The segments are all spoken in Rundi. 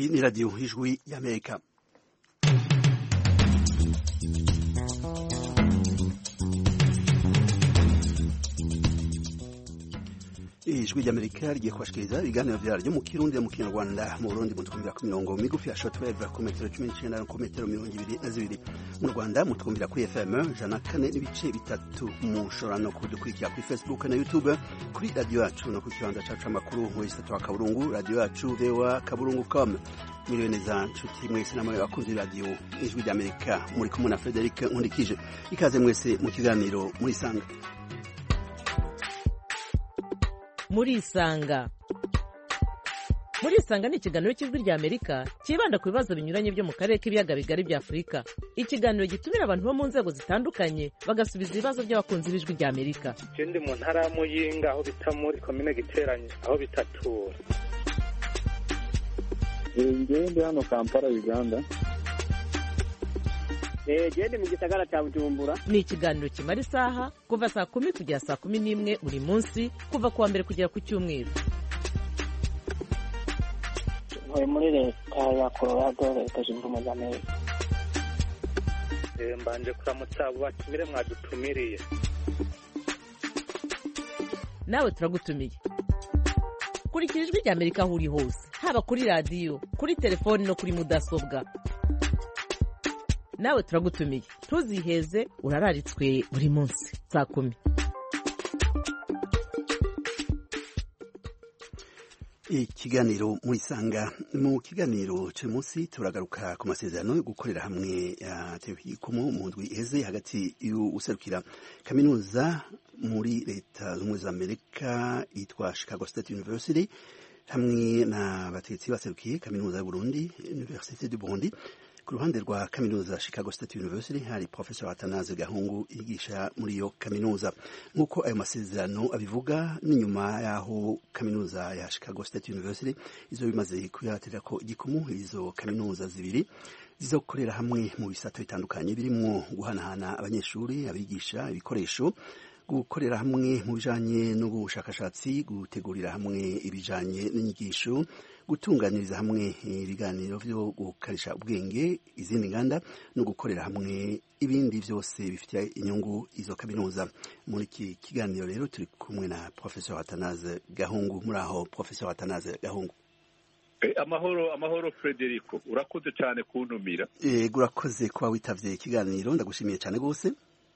Iyi ni radiyo ijwi y'Amerika. Ijwi ry'Amerika rigiye kubashikiriza ibiganiro vyaryo mu Kirundi mu Kinyarwanda mu Burundi mutwumvira ku mirongo migufi ya shortwave ku metero 19 na ku metero 22 mu Rwanda mutwumvira ku FM 104.3 mushobora no kudukurikira kuri Facebook na YouTube kuri radio yacu no ku kibanza cacu amakuru mu isatu wa Kaburungu radio yacu VOA Kaburungu.com. Mwiriwe neza nshuti mwese namwe bakunzi radio Ijwi ry'Amerika muri kumwe na Frederic Nkundikije. Ikaze mwese mu kiganiro muri sanga. Murisanga ni ikiganiro cy'Ijwi ry'Amerika kibanda ku bibazo binyuranye byo mu karere k'ibiyaga bigari bya Afurika. Ikiganiro gitumira abantu bo mu nzego zitandukanye bagasubiza ibibazo by'abakunzi b'Ijwi ry'Amerika. Ndi mu ntara ya Muyinga aho bita muri komine Giteranye aho bitatura. Ndi hano Kampala Uganda. Jende mu gisagara cya Bujumbura. Ni ikiganiro kimara isaha kuva saa 10 kugera saa 11 buri munsi kuva kuwa mbere kugera ku cyumweru. Muri leta ya Colorado leta zunze ubumwe za Amerika. Mbanje kuramutsa abo batumire mwadutumiriye. Nawe turagutumiye. Kurikira Ijwi ry'Amerika aho uri hose, haba kuri radio, kuri telefoni no kuri mudasobwa. Nawe turagutumiye. Ntuziheze urararitswe buri munsi saa 10. Ikiganiro muisanga mu kiganiro cy'umunsi turagaruka ku masezerano yo gukorera hamwe yateguye mu ndwi iheze hagati y'userukira kaminuza muri leta z'ubumwe za Amerika yitwa Chicago State University hamwe na batetsi baserukiye kaminuza y'u Burundi Université du Burundi. Ku ruhande rwa kaminuza Chicago State University hari Professor Atanaze Gahungu yigisha muri iyo kaminuza. Nk'uko ayo masezerano abivuga, n'inyuma yaho kaminuza ya Chicago State University izo bimaze kuyatirira ko igikumu izo kaminuza zibiri zizokorera hamwe mu bisato bitandukanye birimwo guhanahana abanyeshuri, abigisha, ibikoresho, gukorera hamwe mu bijanye n'ubushakashatsi, gutegurira hamwe ibijanye n'inyigisho, gutunganiriza hamwe ibiganiro byo gukarisha ubwenge izindi nganda no gukorera hamwe ibindi byose bifitiye inyungu izo kaminuza. Muri iki kiganiro rero turi kumwe na Professor Atanaze Gahungu. Muri aho Professor Atanaze Gahungu. Amahoro Frederico, urakoze cyane kuntumira. Urakoze kuba witavye ikiganiro, ndagushimiye cyane gose.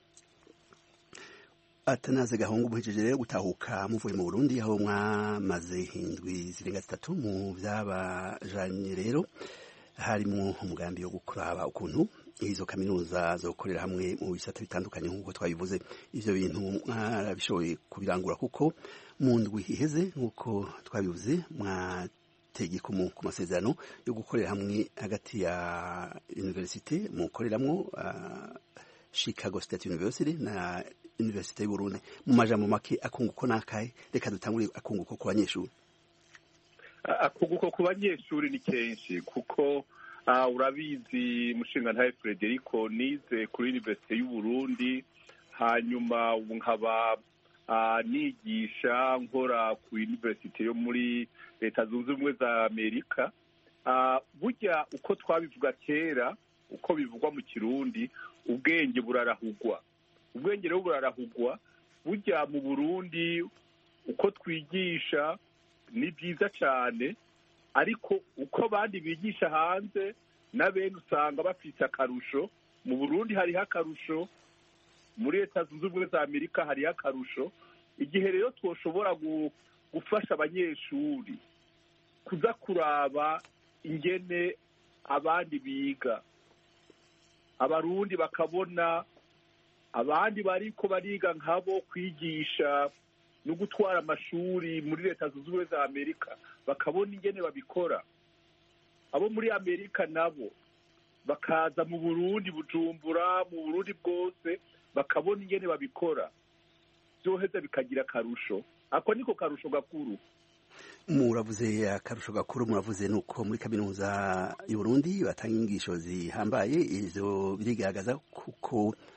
Atanaze Gahungu muhejeje rero gutahuka muvuye mu Burundi aho mwamaze indwi zirenga 3 mu byabajanye rero harimo umugambi wo gukuraba ukuntu izo kaminuza zo gukorera hamwe mu bisata bitandukanye nk'uko twabivuze. Ivyo bintu mwarabishoboye kubirangura kuko mu ndwi iheze nk'uko twabivuze mwategeka ku masezerano yo gukorera hamwe hagati ya university mukoreramwo Chicago State University na Université y'u Burundi. Mu majambo make akunguko nakaye, reka dutangure akunguko ku banyeshuri. Akunguko ku banyeshuri ni kenshi kuko urabizi mushinga ntaye Frederico nize kuri Université y'u Burundi, hanyuma nkaba nigisha nkora ku Université yo muri leta zunze ubumwe za Amerika. Burya uko twabivuga kera, uko bivugwa mu Kirundi, ubwenge burarahugwa. Ubwenge rero burarahugwa. Burya mu Burundi uko twigisha ni byiza cyane, ariko uko abandi bigisha hanze na bene usanga bafite akarusho. Mu Burundi hariho akarusho, muri leta zunze ubumwe za Amerika hariho akarusho. Igihe rero twoshobora gufasha abanyeshuri kuza kuraba ingene abandi biga, Abarundi bakabona abandi bariko bariga nkabo kwigisha no gutwara amashuri muri leta zunze ubumwe za Amerika, bakabona ingene babikora. Abo muri Amerika nabo bakaza mu Burundi, Bujumbura, mu Burundi bwose, bakabona ingene babikora, byoheza bikagira akarusho. Ako niko karusho gakuru. Muravuze akarusho gakuru, muravuze nuko muri kaminuza y'u Burundi batanga inyigisho zihambaye. Ivyo birigaragaza kuko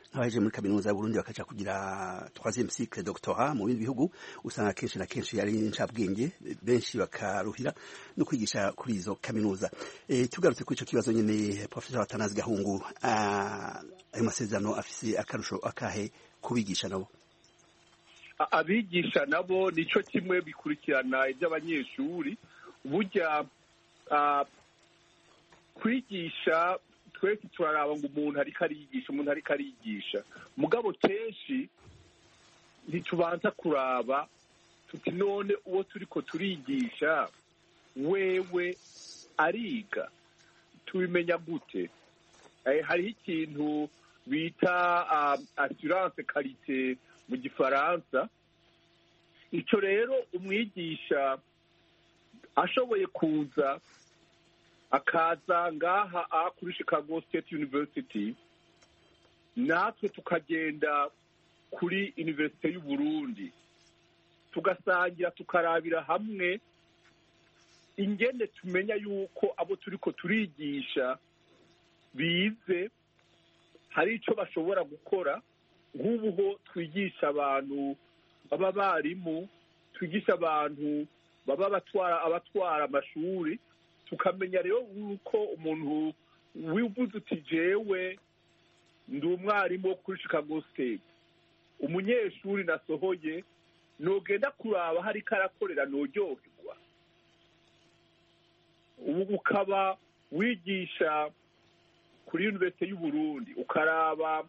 abaje muri kaminuza y'Uburundi bakaja kugira 3e cycle doctorat mu bindi bihugu usanga kenshi na kenshi yari incabwenge benshi bakaruhira no kwigisha kuri izo kaminuza. Tugarutse kuri ico kibazo nyene Professor Atanazi Gahungu, ayo masezerano afise akarusho akahe kubigisha nabo? Abigisha nabo nico kimwe bikurikirana iby'abanyeshuri. Burya kwigisha twese turaraba ngo umuntu ariko arigisha mugabo kenshi ntitubanza kuraba tuti none uwo turiko turigisha wewe ariga tubimenya gute? Hariho ikintu bita assurance qualité mu gifaransa. Ico rero umwigisha ashoboye kuza akaza ngaha kuri Chicago State University, natwe tukagenda kuri Universite y'Uburundi tugasangira tukarabira hamwe ingene tumenya yuko abo turiko turigisha bize hari ico bashobora gukora. Nk'ubuho twigisha abantu baba barimu, twigisha abantu baba abatwara amashuri, tukamenya rero yuko umuntu wivuze uti jewe ndi umwarimu wo kuri Chicago State, umunyeshuri nasohoye nogenda kuraba hari karakorera noryoherwa. Ubu ukaba wigisha kuri Universite y'Uburundi ukaraba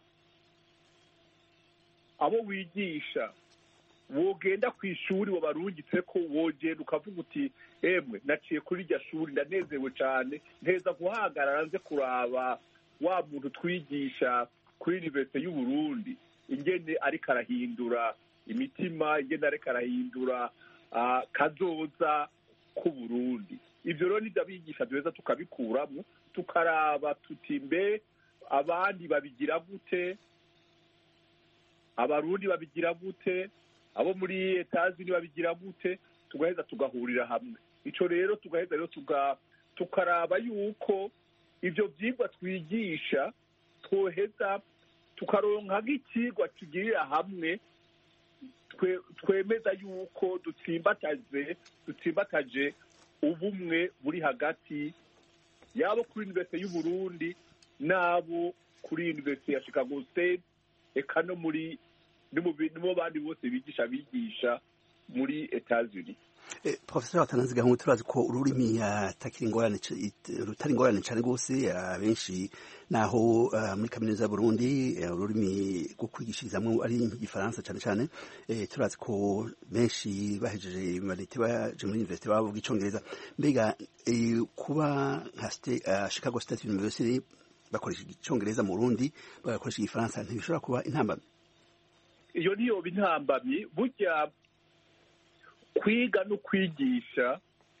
abo wigisha wogenda ku ishuri wabarungitse ko wogenda ukavuga uti emwe naciye kuri irya shuri ndanezewe cyane nteza guhagarara nze kuraba wa muntu twigisha kuri Universite y'Uburundi ingene ariko arahindura imitima, ingene ariko arahindura kazoza ku Burundi. Ivyo rero nivyo abigisha duheza tukabikuramo tukaraba tuti mbe abandi babigira gute, abarundi babigira gute, abo muri Etazi babigira gute, tugaheza tugahurira hamwe. Ico rero tugaheza rero tukaraba yuko ivyo vyigwa twigisha twoheza tukaronka nk'ikigwa kigirira hamwe twemeza yuko dutsimbataje ubumwe buri hagati yabo kuri Universite y'Uburundi nabo kuri Universite ya Chicago State, eka no muri mu bandi bose bigisha muri Etats-Unis. Professor Atanazi Gahungu, turazi ko ururimi rutari ingorane cyane rwose benshi naho muri kaminuza y'Uburundi ururimi rwo kwigishirizamwo ari igifaransa cyane cyane. Turazi ko benshi bahejeje humanité baje muri university bavuga icongereza. Mbega kuba nka Chicago State University bakoresha icongereza mu Burundi bagakoresha igifaransa ntibishobora kuba intambamyi? Iyo niyo intambamyi. Burya kwiga no kwigisha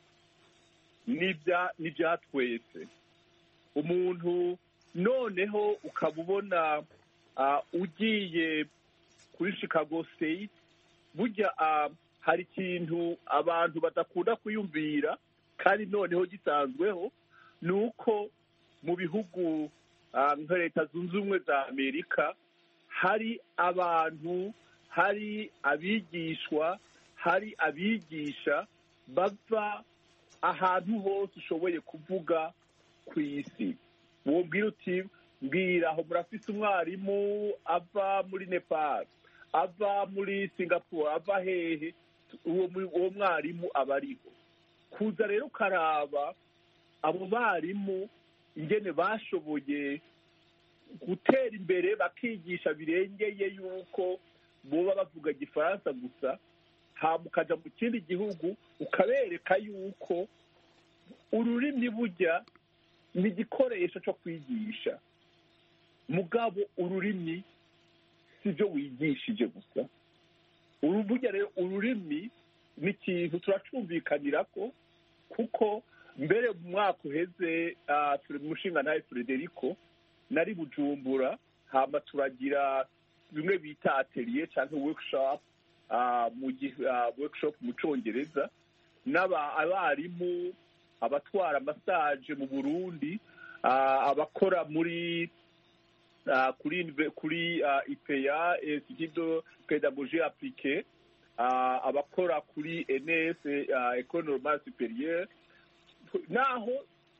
nibya twese. Umuntu noneho ukabubona ugiye kuri Chicago State, burya hari ikintu abantu badakunda kuyumvira kandi noneho gisanzweho, nuko mu bihugu nka Leta Zunze Ubumwe za Amerika hari abantu, hari abigishwa, hari abigisha bava ahantu hose ushoboye kuvuga ku isi. Wobwira uti mbwira aho murafise umwarimu ava muri Nepal, ava muri Singapore, ava hehe, uwo mwarimu aba ariho. Kuza rero ukaraba abo barimu ingene bashoboye gutera imbere bakigisha birengeye yuko boba bavuga igifaransa gusa, hama ukaja mu kindi gihugu ukabereka yuko ururimi burya ni igikoresho cyo kwigisha, mugabo ururimi sivyo wigishije gusa. Burya rero ururimi ni ikintu turacumvikanirako, kuko mbere mu mwaka uheze turi mu mushinga nawe Frederico nari Bujumbura, hama turagira bimwe bita atelier canke workshop workshop mu Congereza abarimu, abatwara massage mu Burundi, abakora muri kuri IPEA Institut de Pédagogie Appliquée, abakora kuri ENS École Normale Supérieure, naho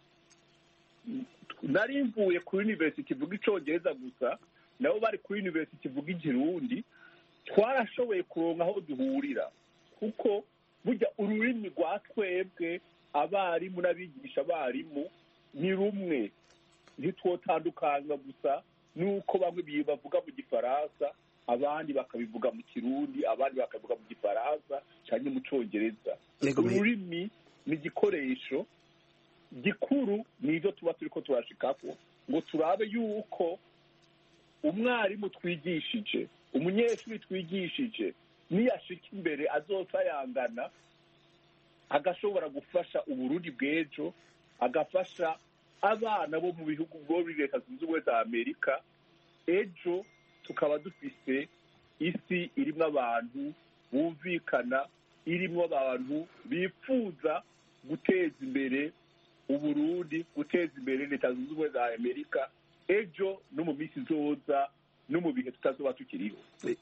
nari mvuye kuri university ivuga icongereza gusa, nabo bari kuri university ivuga ikirundi, twarashoboye kuronka aho duhurira, kuko burya ururimi rwa twebwe abarimu n'abigisha abarimu ni rumwe, ntitwotandukanywa gusa nuko bamwe bavuga mu gifaransa, abandi bakabivuga mu kirundi, abandi bakabivuga mu gifaransa cyangwa mu congereza. Ururimi ni igikoresho gikuru, nivyo tuba turiko turashikako ngo turabe yuko umwarimu twigishije, umunyeshuri twigishije, niyashika imbere azosayangana, agashobora gufasha Uburundi bw'ejo, agafasha abana bo mu bihugu bwo muri Leta Zunze Ubumwe za Amerika, ejo tukaba dufise isi irimwo abantu bumvikana, irimwo abantu bifuza guteza imbere Uburundi, guteza imbere Leta Zunze Ubumwe za Amerika, ejo no mu minsi izoza no mu bihe tutazoba tukiriho.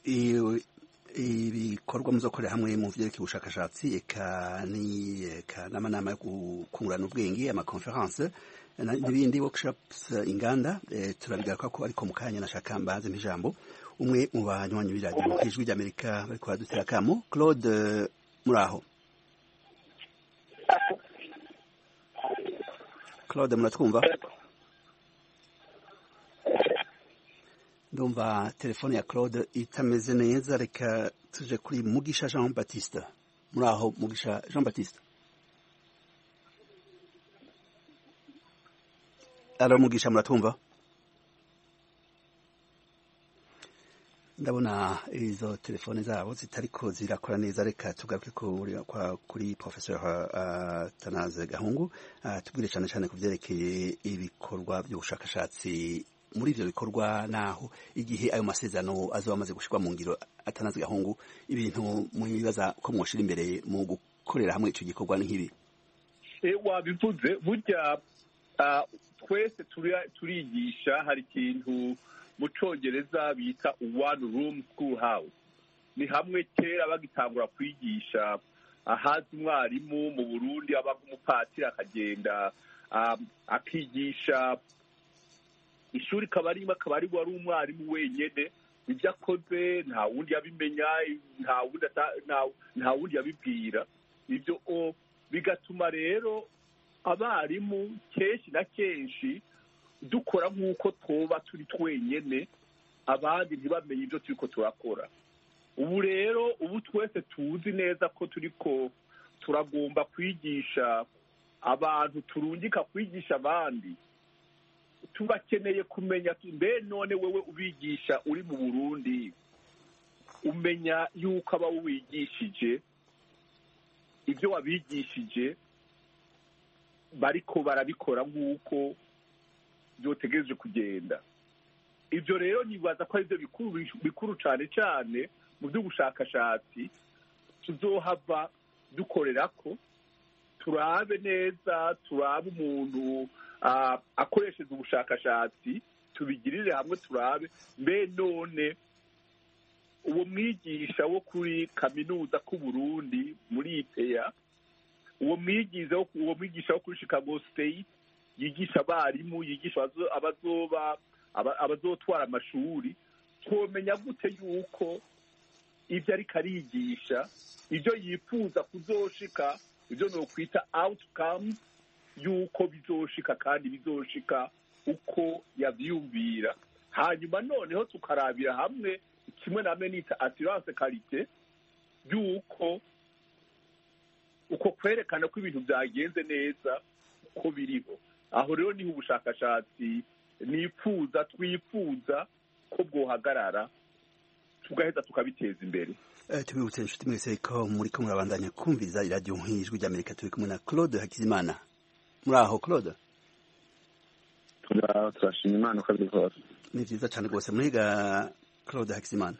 Ibikorwa muzokorera hamwe mu vyerekeye ubushakashatsi eka n'amanama yo kungurana ubwenge, amaconference n'ibindi workshops, inganda, turabigaruka ko ariko mu kanya nashaka mbaze mpijambo umwe mu banywanyi b'iradiyo Ijwi ry'Amerika bariko baradutera akamo. Claude, muraho? Claude, muratwumva? Ndumva telefone ya Claude itameze neza, reka tuje kuri Mugisha Jean Baptiste. Muraho Mugisha Jean Baptiste? Alo Mugisha, muratwumva? Ndabona izo telefone zabo zitariko zirakora neza, reka tugaruke kuri Professor Atanaze Gahungu, tubwire cyane cyane ku vyerekeye ibikorwa by'ubushakashatsi. Muri ivyo bikorwa naho igihe ayo masezerano azoba amaze gushirwa mu ngiro, Atanaze Gahungu, ibintu mwibaza ko mwoshira imbere mu gukorera hamwe ico gikorwa ni nk'ibi? Wabivuze, burya twese turigisha, hari ikintu mu Congereza bita one room school house. Ni hamwe kera bagitangura kwigisha, ahazi umwarimu mu Burundi aba umupatiri akagenda akigisha ishuri, akaba ari wari umwarimu wenyene, ibyo akoze nta wundi yabimenya, nta wundi yabibwira. Ibyo bigatuma rero abarimu kenshi na kenshi dukora nk'uko twoba turi twenyene, abandi ntibamenye ibyo turiko turakora. Ubu twese tuzi neza ko turiko turagomba kwigisha abantu, turungika kwigisha abandi, tubakeneye kumenya mbe none wewe ubigisha uri mu Burundi, umenya yuko aba wigishije ibyo wabigishije bariko barabikora nk'uko byotegereje kugenda. Ibyo rero nibaza ko ari byo bikuru cyane cyane mu by'ubushakashatsi tuzohava dukorerako, turabe neza, turabe umuntu akoresheje ubushakashatsi, tubigirire hamwe, turabe mbe none uwo mwigisha wo kuri kaminuza ku Burundi muri IPEA, uwo mwigisha wo kuri Chicago State yigisha abarimu, yigisha abazotwara amashuri, twomenya gute yuko ibyo ariko arigisha, ibyo yifuza kuzoshika, ibyo nokwita outcomes, yuko bizoshika kandi bizoshika uko yavyumvira. Hanyuma noneho tukarabira hamwe kimwe na menita assurance qualité, yuko uko kwerekana ko ibintu byagenze neza uko biriho. Aho rero niho ubushakashatsi twifuza ko bwohagarara, tugaheza tukabiteza imbere. Tubibutse inshuti mwese ko muriko murabandanya kumviriza iradiyo Ijwi ry'Amerika, turi kumwe na Claude Hakizimana. Muraho Claude? Turashima Imana uko bikora. Ni vyiza cyane rwose. Muriga Claude Hakizimana?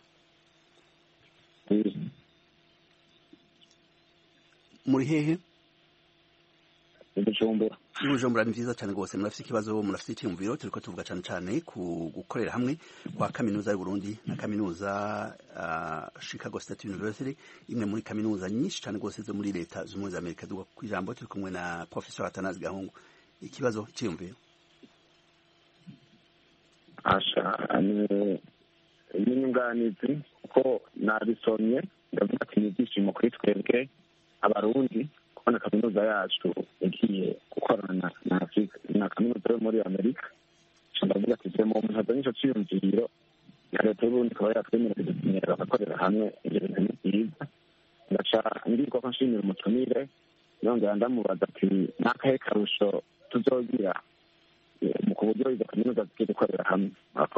Muri hehe? Bujumbura. Bujumbura ni vyiza cyane rwose. Murafite ikibazo, murafite icyumviro, turiko tuvuga cyane cyane ku gukorera hamwe kwa kaminuza y'u Burundi na kaminuza Chicago State University, imwe muri kaminuza nyinshi cyane rwose zo muri leta z'Umwe za Amerika. Duga ku ijambo turi kumwe na Professor Atanazi Gahungu. Ikibazo cyiyumviro. Ni nyunganizi ko nabisomye ndavuga ati ni ibyishimo kuri twebwe abarundi kubona kaminuza yacu igiye gukorana na kaminuza yo muri Amerika. Ndavuga ati twe mu muntu nico cyiyumviro na leta y'Uburundi ikaba yatwemerera kudusinyira bagakorera hamwe ibyo bintu ni byiza. Ndaca ngirwa ko nshimira umutumire yongera ndamubaza ati n'akahe karusho tuzogira mu kuburyo izo kaminuza zigiye gukorera hamwe.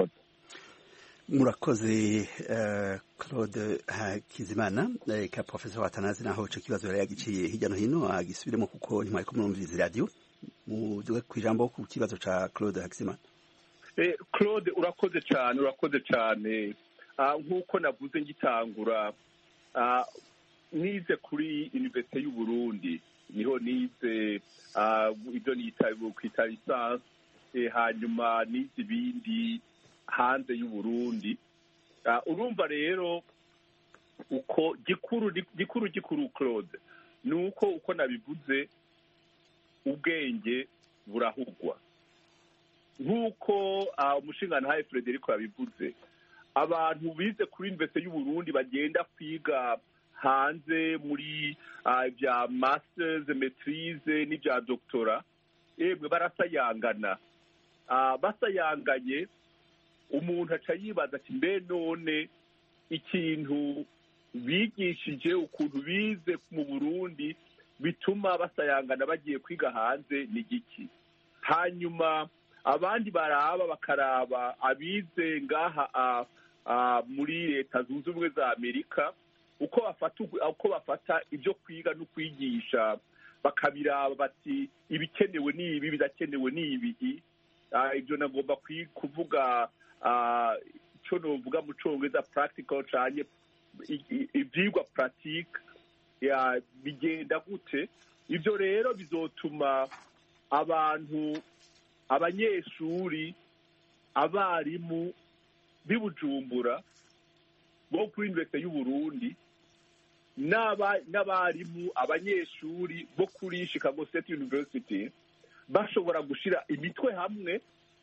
Murakoze Claude Hakizimana. Ka Professor Atanazi naho ico kibazo yari yagiciye hirya no hino agisubiremo kuko ntimwari ko murumviriza radio. Muduge ku ijambo ku kibazo ca Claude Hakizimana. Claude urakoze cyane nk'uko navuze ngitangura nize kuri Université y'u Burundi, niho nize ibyo nita kwita lisansi, hanyuma nize ibindi hanze y'u Burundi. Urumva rero uko gikuru Claude nuko uko nabivuze ubwenge burahugwa nk'uko umushingantahe Frederico yabivuze. Abantu bize kuri Université y'u Burundi bagenda kwiga hanze muri bya masters, maîtrise n'ibya doctora, yemwe barasayangana. Basayanganye umuntu aca yibaza ati mbe none ikintu bigishije ukuntu bize mu Burundi bituma basayangana bagiye kwiga hanze ni giki? Hanyuma abandi bakaraba abize ngaha muri leta zunze ubumwe za Amerika uko bafata ibyo kwiga no kwigisha, bakabiraba bati ibikenewe ni ibi, bidakenewe ni ibi. Ibyo nagomba kuvuga cyo novuga mu Congereza practical cyane, ibyigwa pratique bigenda gute. Ibyo rero bizotuma abanyeshuri, abarimu b'i Bujumbura bo kuri Université y'u Burundi n'abarimu, abanyeshuri bo kuri Chicago State University bashobora gushira imitwe hamwe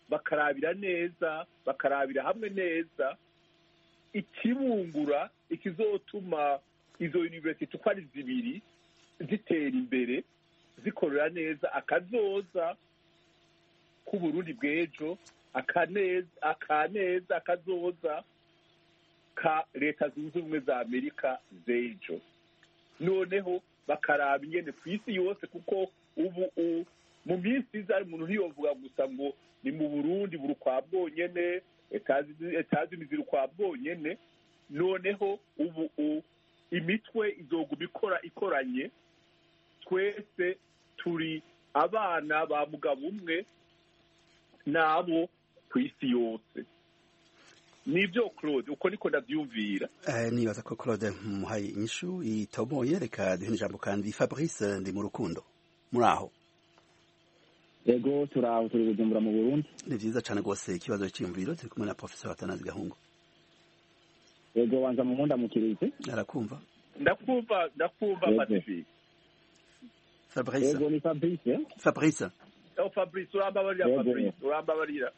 bakarabira hamwe neza ikibungura ikizotuma izo university uko ari zibiri zitera imbere, zikorera neza akazoza ku Burundi bw'ejo, akaneza akazoza ka leta zunze ubumwe za Amerika z'ejo. Noneho bakaraba ingene ku isi yose, kuko ubu mu minsi iza umuntu ntiyovuga gusa ngo ni mu Burundi buri kwa bwonyene, Etazi ziri kwa bwonyene. Noneho ubu imitwe izoguma ikoranye, twese turi abana ba mugabo umwe nabo ku isi yose. Nibyo Claude, uko niko ndabyumvira. Nibaza ko Claude muhaye inyishu itomoye. Reka duhe ijambo kandi Fabrice ndi mu rukundo. Muri aho? Yego turi Bujumbura mu Burundi. Ni vyiza cyane rwose. Ikibazo cy'imviro turi kumwe na Professor Atanazi Gahungu. Yego wanza mu munda mukirize. Arakumva? Ndakumva Pacifique. Fabrice. Yego ni Fabrice. Fabrice urambabarira.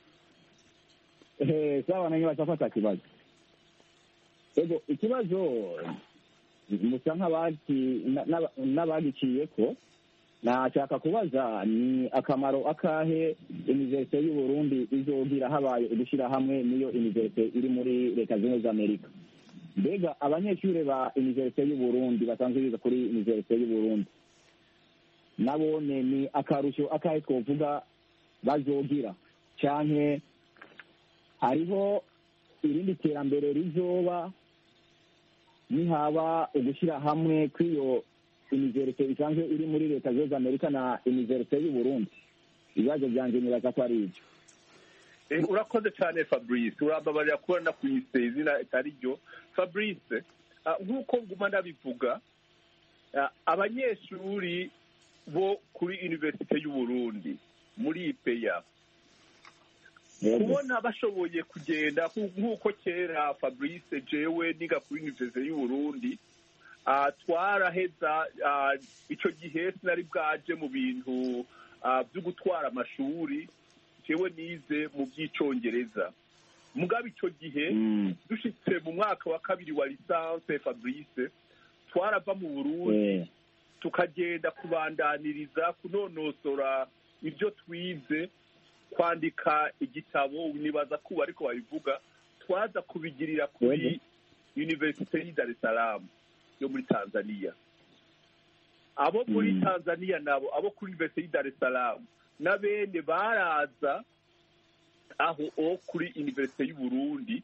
Sawa nange bacafata kibazo. Yego ikibazo musa n'abagiciyeko, nashaka kubaza ni akamaro akahe Université y'u Burundi izogira habaye ugushira hamwe niyo Université iri muri leta zunze za Amerika. Mbega abanyeshuri ba Université y'u Burundi basanzwe biga kuri Université y'u Burundi nabone ni akarusho akahe twovuga bazogira, canke hariho irindi terambere rizoba nihaba ugushira hamwe kw'iyo Université isanzwe iri muri leta zunze Amerika na Université y'u Burundi? Ibibazo byanje nibaza ko ari ibyo. Urakoze cyane Fabrice, urababarira kubona kwise izina itari ryo. Fabrice, nk'uko nguma ndabivuga, abanyeshuri bo kuri Universite y'u Burundi muri IPEA kubona bashoboye kugenda nk'uko kera Fabrice jewe niga kuri Universite y'u Burundi twaraheza ico gihe sinari bwaje mu bintu byo gutwara amashuri jewe nize mu by'icongereza mugabe ico gihe dushitse mu mwaka wa kabiri wa licence Fabrice twarava mu Burundi tukagenda kubandaniriza kunonosora ibyo twize kwandika igitabo nibaza kuba ariko babivuga twaza kubigirira kuri Universite ya Dar es Salaam yo muri Tanzania abo muri Tanzania nabo abo kuri Universite ya Dar es Salaam nabene baraza aho kuri Universite y'u Burundi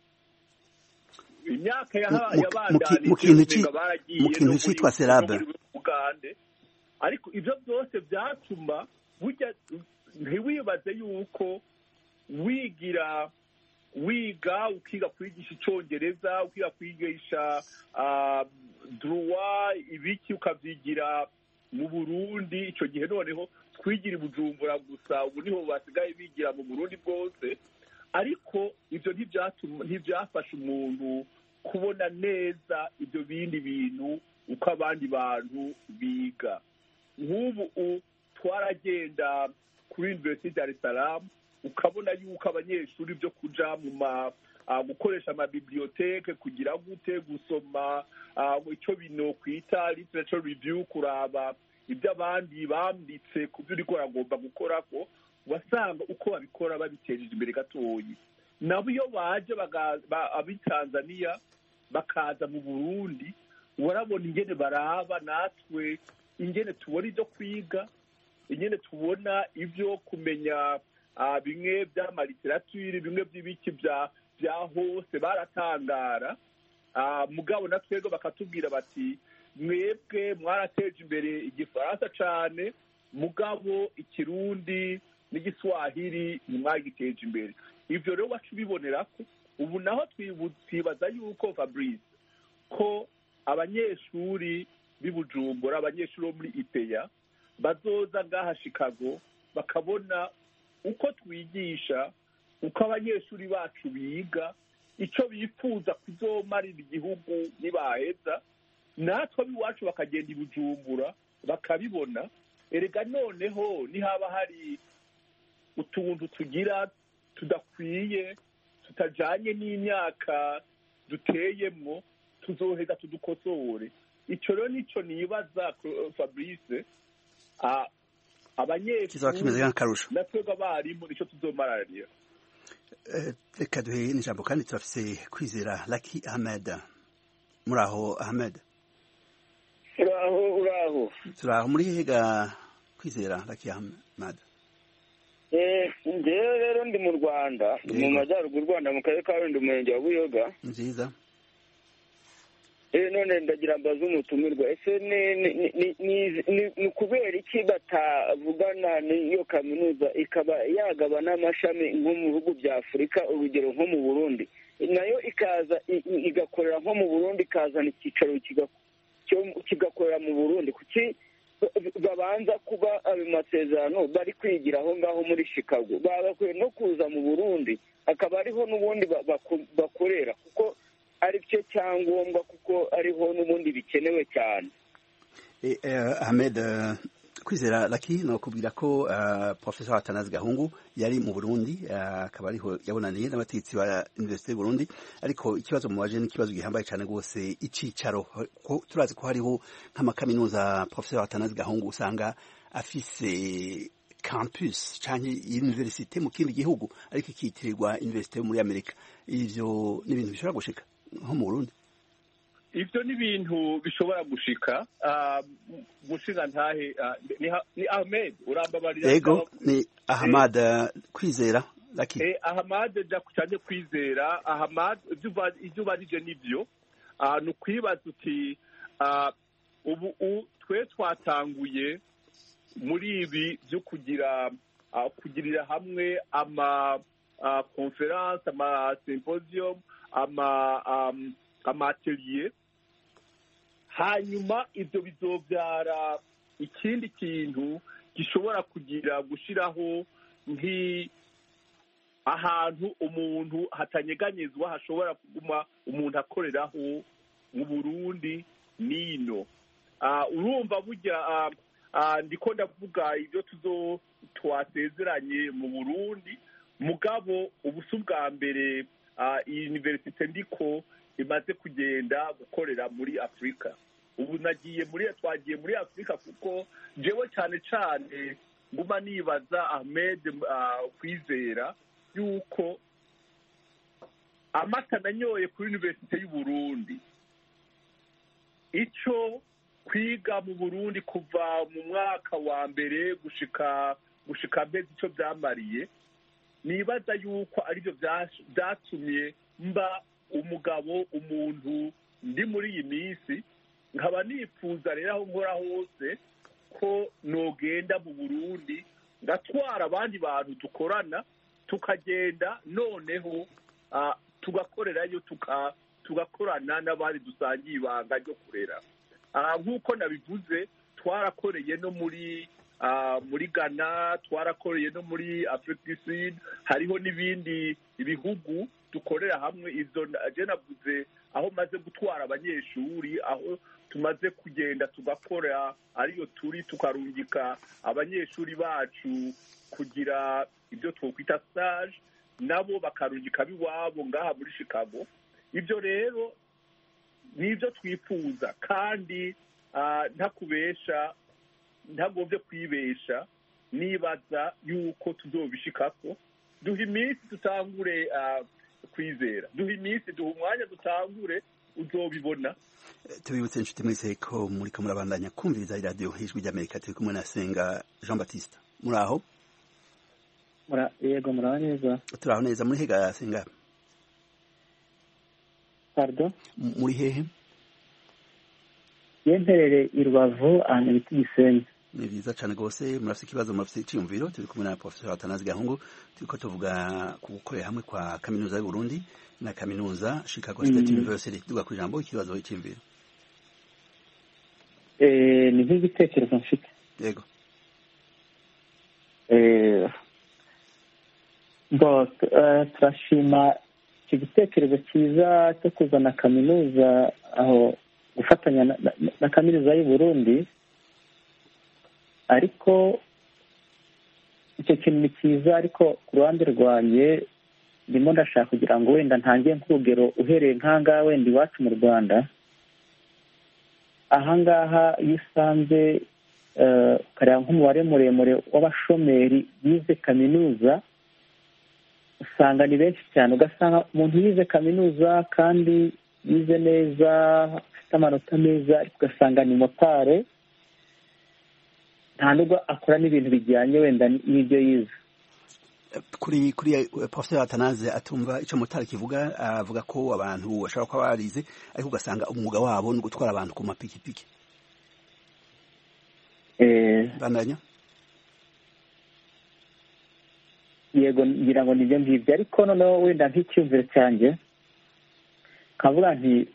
imyaka yabandanije mu kintu cyitwa Serabe Uganda ariko ibyo byose byatuma burya ntiwibaze yuko wiga ukiga kwigisha icongereza ukiga kwigisha droit ibiki ukavyigira mu Burundi ico gihe noneho twigira Bujumbura gusa ubu niho basigaye bigira mu Burundi bwose ariko ivyo ntivyafasha umuntu kubona neza ibyo bindi bintu uko abandi bantu biga nk'ubu twaragenda kuri Universite Dar es Salaam ukabona yuko abanyeshuri byo kuja mu gukoresha amabiblioteke kugira gute gusoma icyo bino kwita literature review kuraba ibyo abandi banditse ku byo uriko uragomba gukora ko wasanga uko babikora babitejeje imbere gatoyi nabo iyo baje abitanzania bakaza mu Burundi warabona ingene baraba natwe ingene tubona ibyo kwiga ingene tubona ibyo kumenya bimwe by'amaliterature bimwe by'ibiki bya hose baratangara mugabo na twego bakatubwira bati mwebwe mwarateje imbere igifaransa cane mugabo ikirundi n'igiswahili ntimwagiteje imbere ivyo rero wacu bibonera ko ubu naho twibaza yuko Fabrice ko abanyeshuri b'ibujumbura abanyeshuri bo muri IPEA bazoza ngaha Chicago bakabona uko twigisha uko abanyeshuri bacu biga icyo bifuza kuzomarira igihugu nibaheza natwe iwacu bakagenda ibujumbura bakabibona erega noneho nihaba hari utuntu tugira tudakwiye tutajanye n'imyaka duteyemwo tuzoheza tudukosore icyo rero nico nibaza Fabrice abanyeshuri natwebwe abarimu nico tuzomararira reka duhe n'ijambo kandi turafise Kwizera Lucky Ahmed muraho Ahmed uraho turaho muri hega Kwizera Lucky Ahmed njyewe rero ndi mu Rwanda mu majyaruguru Rwanda mu karere ka Rulindo umurenge wa Buyoga nziza none ndagira mbaza umutumirwa ese ni kubera iki batavugana n'iyo kaminuza ikaba yagaba n'amashami nko mu bihugu bya Afurika urugero nko mu Burundi nayo ikaza igakorera nko mu Burundi ikazana icyicaro kigakorera mu Burundi kuki babanza kuba ayo masezerano bari kwigira aho ngaho muri Chicago bagakwiye no kuza mu Burundi akaba ariho n'ubundi bakorera kuko ari cyo cyangombwa kuko ariho n'ubundi bikenewe cyane Ahmed Kwizera Lucky nokubwira ko Professor Atanazi Gahungu yari mu Burundi akaba ariho yabonaniye n'abategetsi ba Université y'u Burundi ariko ikibazo mubaje n'ikibazo gihambaye cyane gose icicaro turazi ko hariho nk'amakaminuza Professor Atanazi Gahungu usanga afise campus canke université mu kindi gihugu ariko ikitirirwa Université muri Amerika ivyo ni ibintu bishobora gushika nko mu Burundi ivyo ni ibintu bishobora gushika mushinga ntahe ni Ahmed urambabarira yego ni Ahmad Kwizera Lucky Ahmad cyane Kwizera Ahmad ivyo barije nivyo no kwibaza uti ubu twe twatanguye muri ibi byo kugirira hamwe ama conference ama symposium ama atelier hanyuma ibyo bizobyara ikindi kintu gishobora gushiraho ahantu umuntu hatanyeganyezwa hashobora kuguma umuntu akoreraho mu Burundi nino. Urumva burya ndiko ndavuga ibyo twasezeranye mu Burundi, mugabo ubusu bwa mbere iyi universite ndiko imaze kugenda gukorera muri Afrika. Ubu twagiye muri Afrika kuko jewe cyane cyane nguma nibaza Ahmed Kwizera yuko amata nanyoye kuri universite y'u Burundi, ico kwiga mu Burundi kuva mu mwaka wa mbere gushika mbese ico byamariye, nibaza yuko aribyo byatumye mba umuntu ndi muri iyi minsi, nkaba nifuza rero aho nkora hose ko nogenda mu Burundi ngatwara abandi bantu dukorana, tukagenda noneho tugakorerayo tugakorana n'abandi dusangiye ibanga ryo kurera. Nk'uko nabivuze, twarakoreye no muri Ghana, twarakoreye no muri Afrique du Sud, hariho n'ibindi bihugu dukorera hamwe. Izo je navuze aho maze gutwara abanyeshuri, aho tumaze kugenda tugakora ariyo turi tukarungika abanyeshuri bacu kugira ibyo twokwita stage, nabo bakarungika biwabo ngaha muri Chicago. Ibyo rero nibyo twifuza, kandi ntagomvye kwibesha, nibaza yuko tuzobishikako. Duha iminsi dutangure Kwizera, duha iminsi, duha umwanya dutangure, uzobibona. Tubibutse inshuti mwese ko muriko murabandanya kumviriza iradiyo Ijwi ry'Amerika. Turi kumwe na Senga Jean Baptiste. Muraho? Yego, muraho neza. Turaho neza. Muri hega Senga? Pardon? Muri hehe? Yemperere i Rubavu, ahantu bita Gisenyi. Ni byiza cyane rwose. Murafite ikibazo, murafite icyiyumviro. Turi kumwe na Professor Atanazi Gahungu, turiko tuvuga ku gukorera hamwe kwa kaminuza y'u Burundi na kaminuza Chicago State University. Tuvuga ku ijambo ikibazo cy'imviro. Ni nk'igitekerezo mfite. Yego. Turashima icyo gitekerezo cyiza cyo kuzana kaminuza aho gufatanya na kaminuza y'u Burundi, ariko icyo kintu ni cyiza, ariko ku ruhande rwanjye ndimo ndashaka kugira ngo wenda ntange nk'urugero uhereye nk'ahangaha wenda iwacu mu Rwanda. Ahangaha iyo usanze ukareba nk'umubare muremure w'abashomeri bize kaminuza, usanga ni benshi cyane. Ugasanga umuntu yize kaminuza kandi yize neza, afite amanota meza, ariko ugasanga ni motare, nta nubwo akora n'ibintu bijyanye wenda n'ibyo yize. Kuri Professor Atanaze atumva icyo motari kivuga, avuga ko abantu bashobora kuba barize ariko ugasanga umwuga wabo ni gutwara abantu ku mapikipiki. Bandanya? Yego, ngira ngo nibyo ngibyo, ariko noneho wenda nk'icyumviro cyanjye kavuga nti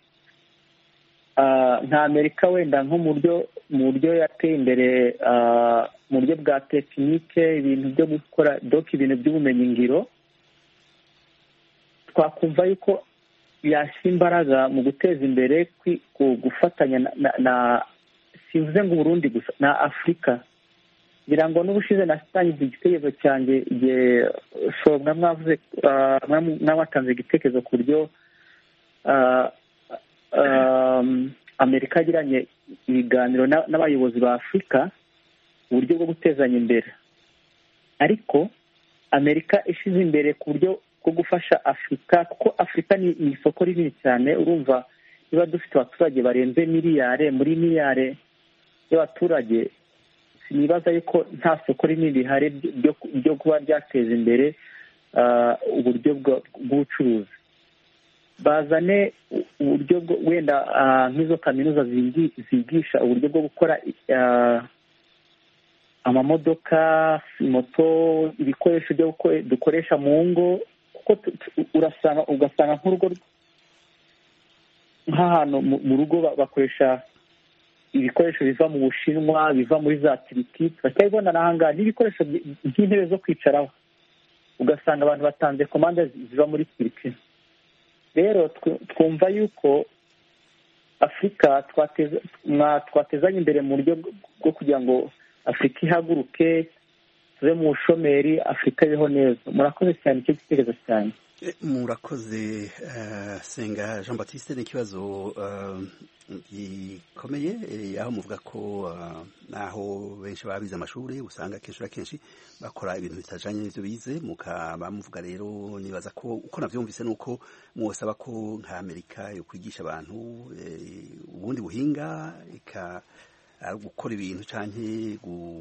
nka Amerika wenda nko mu buryo yateye imbere mu buryo bwa tekinike, ibintu byo gukora ibintu by'ubumenyi ngiro, twakumva yuko yashyira imbaraga mu guteza imbere gufatanya na sivuze ngo Burundi gusa, na Afurika. ngira ngo n'ubushize natangiye igitekerezo cyanjye igihe mwavuze mwatanze igitekerezo ku buryo Amerika yagiranye ibiganiro n'abayobozi ba Afurika uburyo bwo gutezanya imbere, ariko Amerika ishize imbere ku buryo bwo gufasha Afurika, kuko Afurika ni isoko rinini cyane. Urumva niba dufite abaturage barenze muri miliyari y'abaturage, sinibaza yuko nta soko rinini rihari ryo kuba ryateza imbere uburyo bw'ubucuruzi. Bazane uburyo wenda nk'izo kaminuza zigisha uburyo bwo gukora amamodoka, moto, ibikoresho dukoresha mu ngo, kuko ugasanga nk'urugo nk'ahantu mu rugo bakoresha ibikoresho biva mu Bushinwa, biva muri za Turiki, turacyabibona n'ahangaha n'ibikoresho nk'intebe zo kwicaraho, ugasanga abantu batanze komande ziva muri Turiki. Rero twumva yuko Afurika twatezanye imbere mu buryo bwo kugira ngo Afurika ihaguruke, tuve mu bushomeri, Afurika ibeho neza. Murakoze cyane, icyo gitekerezo cyane. Murakoze Senga Jean Baptiste. Ni ikibazo gikomeye, aho muvuga ko naho benshi babize amashuri usanga kenshi na kenshi bakora ibintu bitajanye n'ivyo bize, mukaba muvuga rero, nibaza ko uko navyumvise nuko mwosaba ko nka Amerika yo kwigisha abantu ubundi buhinga, gukora ibintu canke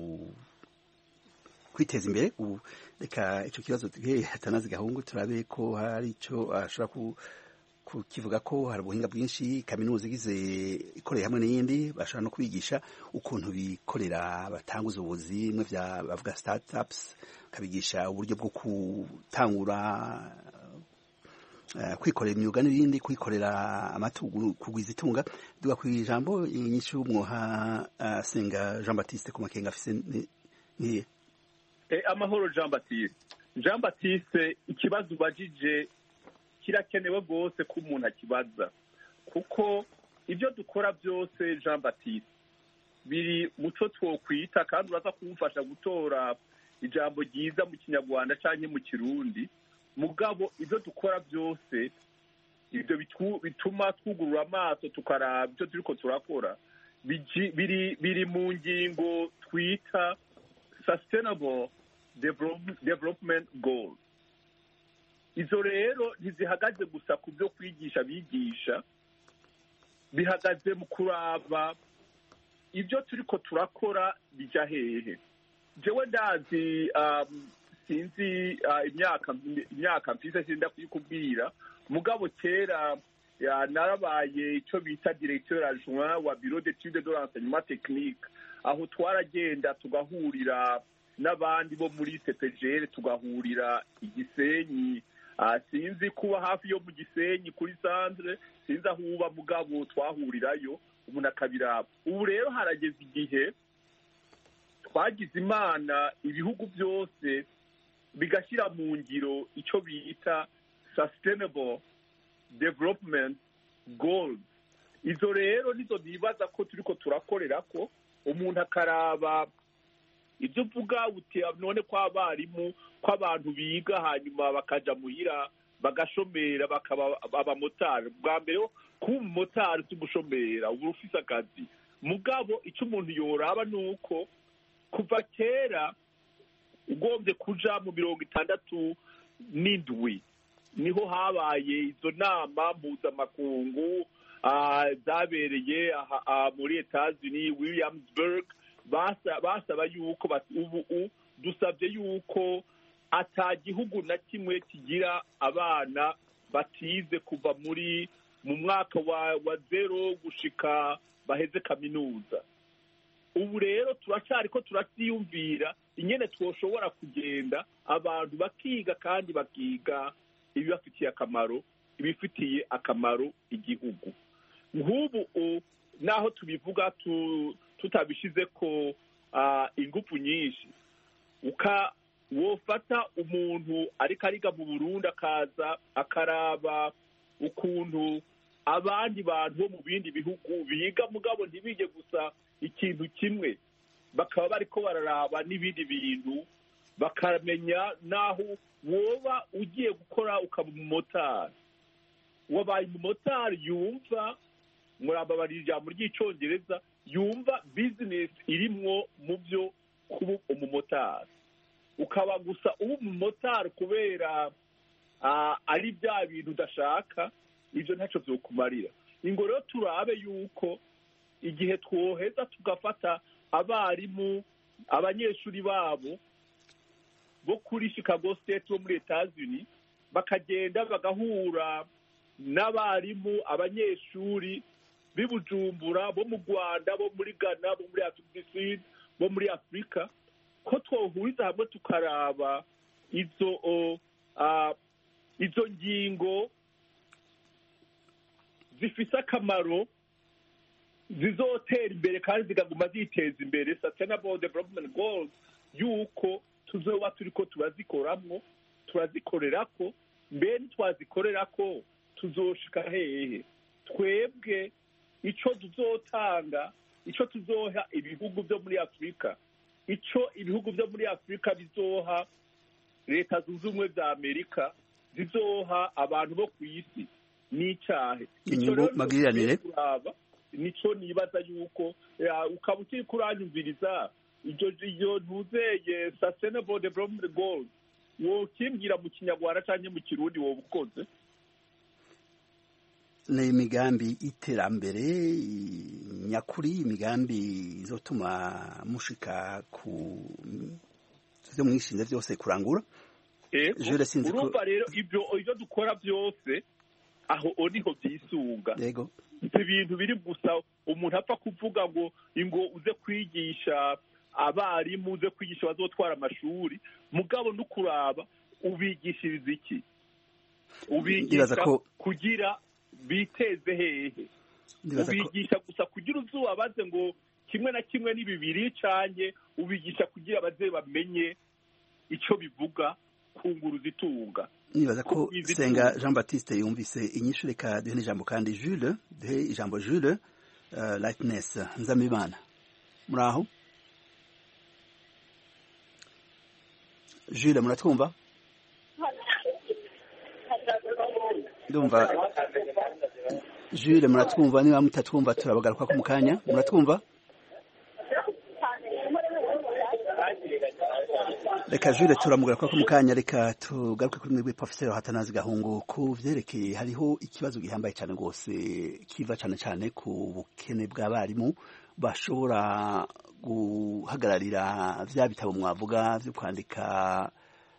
kwiteza imbere. Reka ico kibazo Atanazi Gahungu turabe ko hari ico ashobora kukivuga, ko hari ubuhinga bwinshi kaminuza igize ikoreye hamwe n'iyindi bashobora no kwigisha ukuntu bikorera, batanguza ubuzi bimwe bavuga startups, kabigisha uburyo bwo gutangura kwikorera imyuga n'ibindi, kwikorera amatugu, kugwiza itunga. Duga ku ijambo inyinshi y'umwoha Senga Jean Baptiste ku makenga afise niye. Amahoro Jean Baptiste, ikibazo ubajije kirakenewe rwose ko umuntu akibaza, kuko ibyo dukora byose Jean Baptiste biri muco twokwita, kandi uraza kumufasha gutora ijambo ryiza mu Kinyarwanda canke mu Kirundi. Mugabo ibyo dukora byose, ibyo bituma twugurura amaso tukaraba ibyo turiko turakora, biri mu ngingo twita sustainable development goals. Izo rero ntizihagaze gusa ku byo kwigisha bigisha, bihagaze mu kuraba ibyo turiko turakora bija hehe. Jewe ndazi sinzi imyaka mfise sinda kuyikubwira, mugabo kera narabaye ico bita directeur adjoint wa bureau d'études de l'enseignement technique, aho twaragenda tugahurira n'abandi bo muri CPGL, tugahurira Igisenyi. Sinzi kuba hafi yo mu Gisenyi kuri centre, sinzi aho uba, mugabo twahurirayo umuntu akabiraba. Ubu rero harageze igihe twagize imana ibihugu byose bigashyira mu ngiro icyo bita sustainable development goals. Izo rero nizo nibaza ko turiko turakorera ko umuntu akaraba ibyo uvuga uti none kwa abarimu, kwa abantu biga hanyuma bakaja muhira bagashomera bakaba abamotari. Bwa mbere kuba umumotari tumushomera ubu ufise akazi, mugabo icyo umuntu yoraba nuko kuva kera ugombye kuja mu 67 niho habaye izo nama mpuzamakungu zabereye muri Etats-Unis Williamsburg. Basaba yuko ubu dusabye yuko ata gihugu na kimwe kigira abana batize kuva mu mwaka wa 0 gushika baheze kaminuza. Ubu rero turacyariko turacyiyumvira ingene twoshobora kugenda abantu bakiga, kandi bakiga ibibafitiye akamaro, ibifitiye akamaro igihugu. Nk'ubu naho tubivuga tutabishize ko ingufu nyinshi, wofata umuntu ariko ariga mu Burundi akaza akaraba ukuntu abandi bantu bo mu bindi bihugu biga, mugabo ntibige gusa ikintu kimwe, bakaba bariko bararaba n'ibindi bintu, bakamenya naho woba ugiye gukora ukaba umumotari. Wabaye umumotari yumva, murababarira ijambo ry'icongereza, yumva business irimwo mu byo kuba umumotari. Ukaba gusa uba umumotari kubera ari bya bintu udashaka, ibyo ntacyo vyokumarira. Ingo rero turabe yuko igihe twoheza tugafata abarimu, abanyeshuri babo bo kuri Chicago State bo muri Etats-Unis, bakagenda bagahura n'abarimu, abanyeshuri b'ibujumbura bo mu Rwanda, bo muri Ghana, bo muri Afrique du Sud, bo muri Afrika, ko twohuriza hamwe tukaraba izo ngingo zifise akamaro zizotera imbere kandi zikaguma ziteza imbere sustainable development goals, yuko tuzoba turiko turazikorerako, mbe ntitwazikorerako tuzoshika hehe? Twebwe ico tuzotanga, ico tuzoha ibihugu byo muri Afurika, ico ibihugu byo muri Afurika bizoha leta zunze ubumwe za Amerika, zizoha abantu bo ku isi n'icahe. Inyungu magiranire nico nibaza yuko ukaba ukiri kuranyumviriza iyo ntuzeye sustainable development goals, wokimbwira mu Kinyarwanda canke mu Kirundi wowe ukoze. Ni imigambi iterambere nyakuri, imigambi izotuma mushika ku vyo mwishinze vyose kurangura. Urumva rero ibyo dukora byose aho niho byisunga. Yego, ibintu biri gusa umuntu apfa kuvuga ngo uze kwigisha abarimu, uze kwigisha bazotwara amashuri, mugabo n'ukuraba ubigishiriza iki? Ubigisha kugira biteze hehe? Ubigisha gusa kugira uzubabaze ngo kimwe na kimwe ni bibiri, canke ubigisha kugira baze bamenye ico bivuga kunguruza itunga? Nibaza ko Senga Jean Baptiste yumvise inyishu. Reka duhe n'ijambo kandi Jules, duhe ijambo Jules Lightness Nzamibana. Muraho Jules, muratwumva? Ndumva Jules muratwumva, niba mutatwumva turabagaruka ko mukanya. Muratwumva? Reka Jules turamugaruka ko mukanya. Reka tugaruke kuri mwebwe Professeur Hatanazi Gahungu, ku vyerekeye hariho ikibazo gihambaye cyane rwose kiva cyane ku bukene bw'abarimu bashobora guhagararira vya bitabo mwavuga vyo kwandika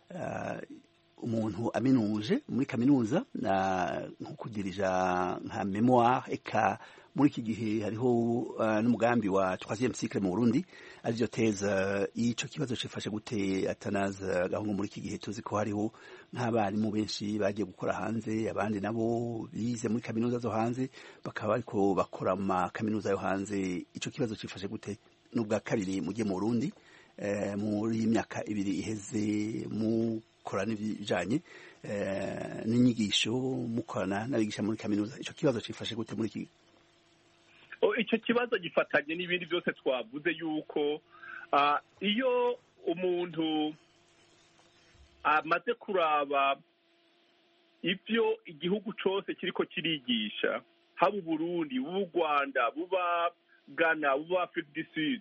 umuntu aminuje muri kaminuza nko kudirija nka memoire. Eka muri iki gihe hariho n'umugambi wa 3e cycle mu Burundi arivyo teza. Ico kibazo cifashe gute Atanaze Gahungu muri iki gihe? Tuzi ko hariho nk'abarimu benshi bagiye gukora hanze, abandi nabo bize muri kaminuza zo hanze bakaba ariko bakora mu kaminuza yo hanze. Ico kibazo cifashe gute? N'ubwa kabiri mugiye mu Burundi muri imyaka 2 iheze mukorana ibijanye n'inyigisho, mukorana n'abigisha muri kaminuza. Ico kibazo cifashe gute muri iki? Icyo kibazo gifatanye n'ibindi byose twavuze, yuko iyo umuntu amaze kuraba ibyo igihugu cyose kiriko kirigisha, haba Burundi, buba Rwanda, buba Ghana, buba Afrique du Sud,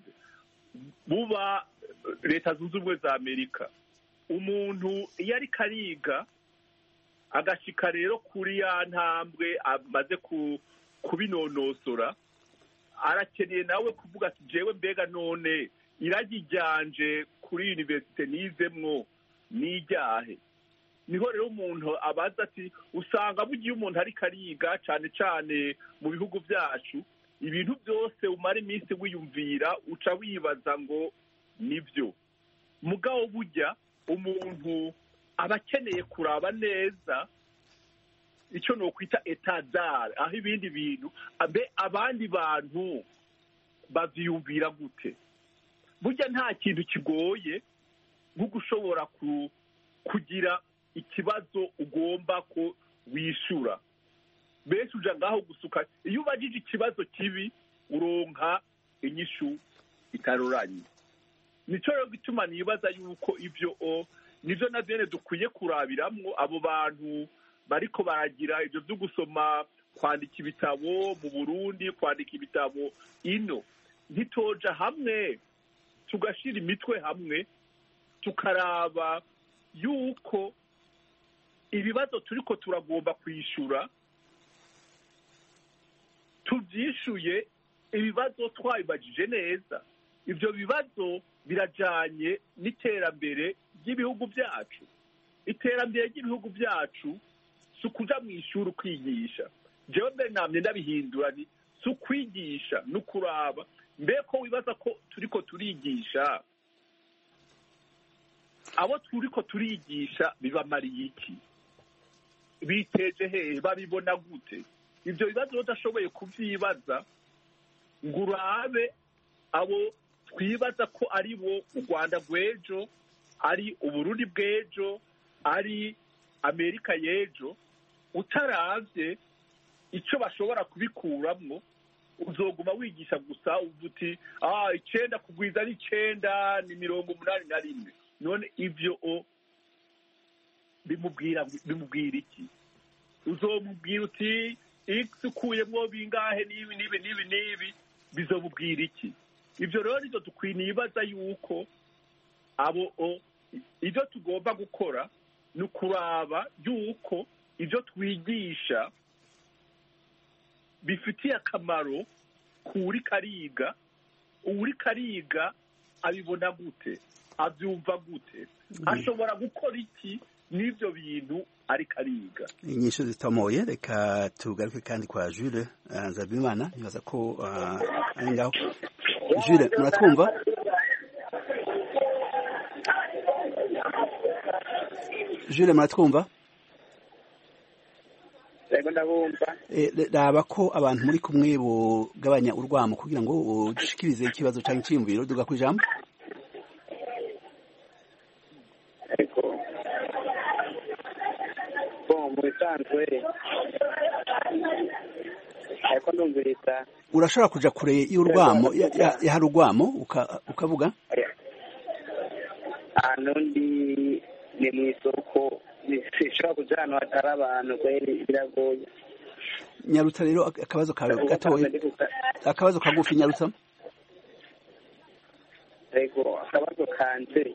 buba leta zunze ubumwe za Amerika, umuntu iyo ariko ariga agashika rero kuri ya ntambwe amaze kubinonosora, arakeneye nawe kuvuga ati jewe mbega none iragi ryanje kuri universite nizemwo nijyahe? Niho rero umuntu abaza ati, usanga bugiye umuntu ariko ariga cyane mu bihugu byacu, ibintu byose umara iminsi wiyumvira uca wibaza ngo nibyo. Mugabo burya umuntu aba akeneye kuraba neza icyo no kwita etadare, aho ibindi bintu abandi bantu bavyiyumvira gute. Burya nta kintu kigoye nko gushobora kugira ikibazo ugomba ko wishura. Benshi uja ngaho gusuka, iyo ubajije ikibazo kibi uronka inyishu itaroranye. Nico rero gituma nibaza yuko ivyo nivyo navyo dukwiye kurabiramwo abo bantu bariko baragira ibyo byo gusoma, kwandika ibitabo mu Burundi, kwandika ibitabo ino. Ntitoja hamwe tugashira imitwe hamwe tukaraba yuko ibibazo turiko turagomba kwishura tuvyishuye, ibibazo twabibajije neza. Ivyo bibazo birajanye n'iterambere ry'ibihugu byacu. Iterambere ry'ibihugu byacu si ukuja mu ishuri ukwigisha. Jewe mbere namye ndabihindura, ni si ukwigisha n'ukuraba mbere ko wibaza ko turiko turigisha, abo turiko turigisha bibamariye iki? Biteje hehe? Babibona gute? Ivyo bibazo udashoboye kuvyibaza ngo urabe abo twibaza ko ari bo u Rwanda rw'ejo, ari Uburundi bw'ejo, ari Amerika y'ejo, utaravye icyo bashobora kubikuramwo, uzoguma wigisha gusa uvuti 9 kugwiza ari 9 ni 81. None ivyo bimubwira iki? Uzomubwira uti x ukuyemwo bingahe nibi bizomubwira iki? Ivyo rero nizo tukwinibaza yuko abo ivyo tugomba gukora ni ukuraba yuko ivyo twigisha bifitiye akamaro kuri kariga, uri kariga abibona gute, abyumva gute, ashobora gukora iki n'ibyo bintu ari kariga. Inyisho zitomoye, reka tugaruke kandi kwa Jules Nzabimana, nibaza ko ari ngaho. Jules, muratwumva? Jules, muratwumva? Raba ko abantu muri kumwe bogabanya urwamo kugira ngo ushikirize ikibazo cyangwa icyiyumviro, duga ku ijambo. Urashobora kuja kure y'urwamo ya harugwamo ukavuga nundi ni mu isoko sishobora kuja ahantu hatari abantu kweri biragoye. Nyarutsa rero akabazo kawe gatoya, akabazo kagufi nyarutsa. Ego akabazo kanje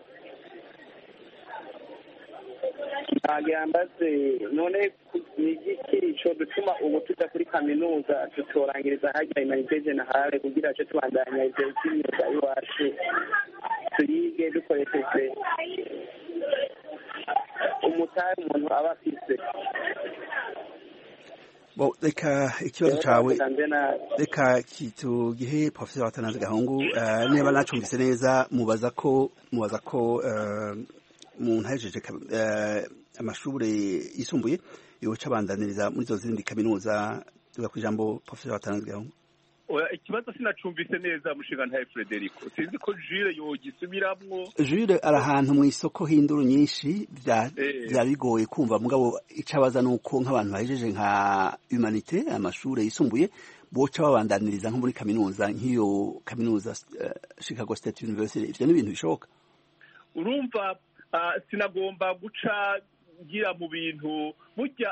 nagambaze none nigiki cyo dutuma ubu tuja kuri kaminuza tutorangiriza hajya humanité générale kugira cyo tubandanya ivyo cy'imyuga iwacu tuyige dukoresheje umutari umuntu aba afise. Reka ikibazo cawe reka kitugihe Professor Atanaze Gahungu. Niba nacumvise neza mubaza ko umuntu ahejeje amashuri yisumbuye yoca abandaniriza muri zo zindi kaminuza. Tuga ku ijambo Professor Atanaze Gahungu. Ikibazo sinacumvise neza mushinga ntaye Frederico, sinzi ko Jules yogisubiramwo. Jules ari ahantu mu isoko hinduru nyinshi bya bigoye kumva, mugabo icabaza nuko nk'abantu bahejeje nka humanité amashuri yisumbuye boca babandaniriza nko muri kaminuza nk'iyo kaminuza Chicago State University. Ivyo ni ibintu bishoboka. Urumva sinagomba guca ngira mu bintu burya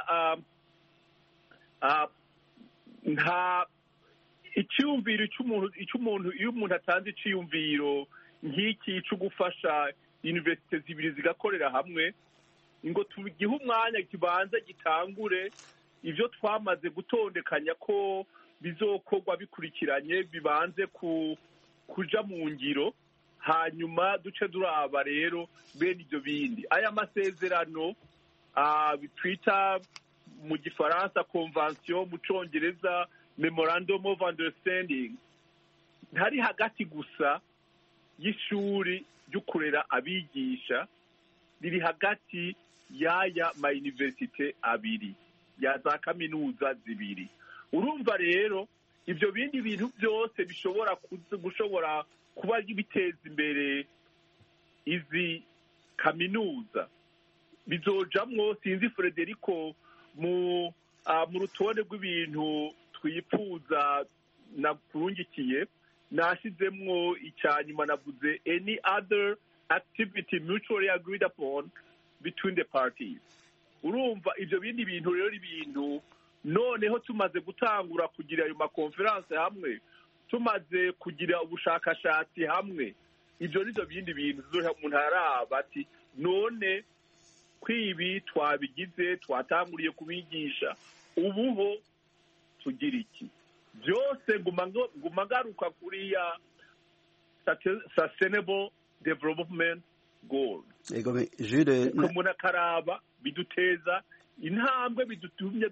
nta icyumviro cy'umuntu iyo umuntu atanze icyumviro nk'iki cyo gufasha universite zibiri zigakorera hamwe ngo tugihe umwanya kibanza gitangure ivyo twamaze gutondekanya ko bizokorwa bikurikiranye bibanze kuja mu ngiro, hanyuma duce duraba rero bene ivyo bindi. Aya masezerano bitwita mu gifaransa convention, mu congereza memorandum of understanding, ntari hagati gusa y'ishuri ry'ukurera abigisha, riri hagati y'aya ma universite abiri ya za kaminuza zibiri. Urumva rero ivyo bindi bintu byose bishobora kuba biteza imbere izi kaminuza bizojamwo. Sinzi Frederico mu rutonde rw'ibintu twifuza na kurungikiye nashizemwo icyanyuma navuze any other activity mutually agreed upon between the parties. Urumva ivyo bindi bintu rero ibintu noneho tumaze gutangura kugira ayo makonferanse hamwe, tumaze kugira ubushakashatsi hamwe, ivyo nizo bindi bintu umuntu araba ati none kwibi twabigize twatanguriye kubigisha ubuho tugira iki. Byose ngumagaruka kuri ya sustainable development goal. Ego Jules umuntu akaraba biduteza intambwe bidutumye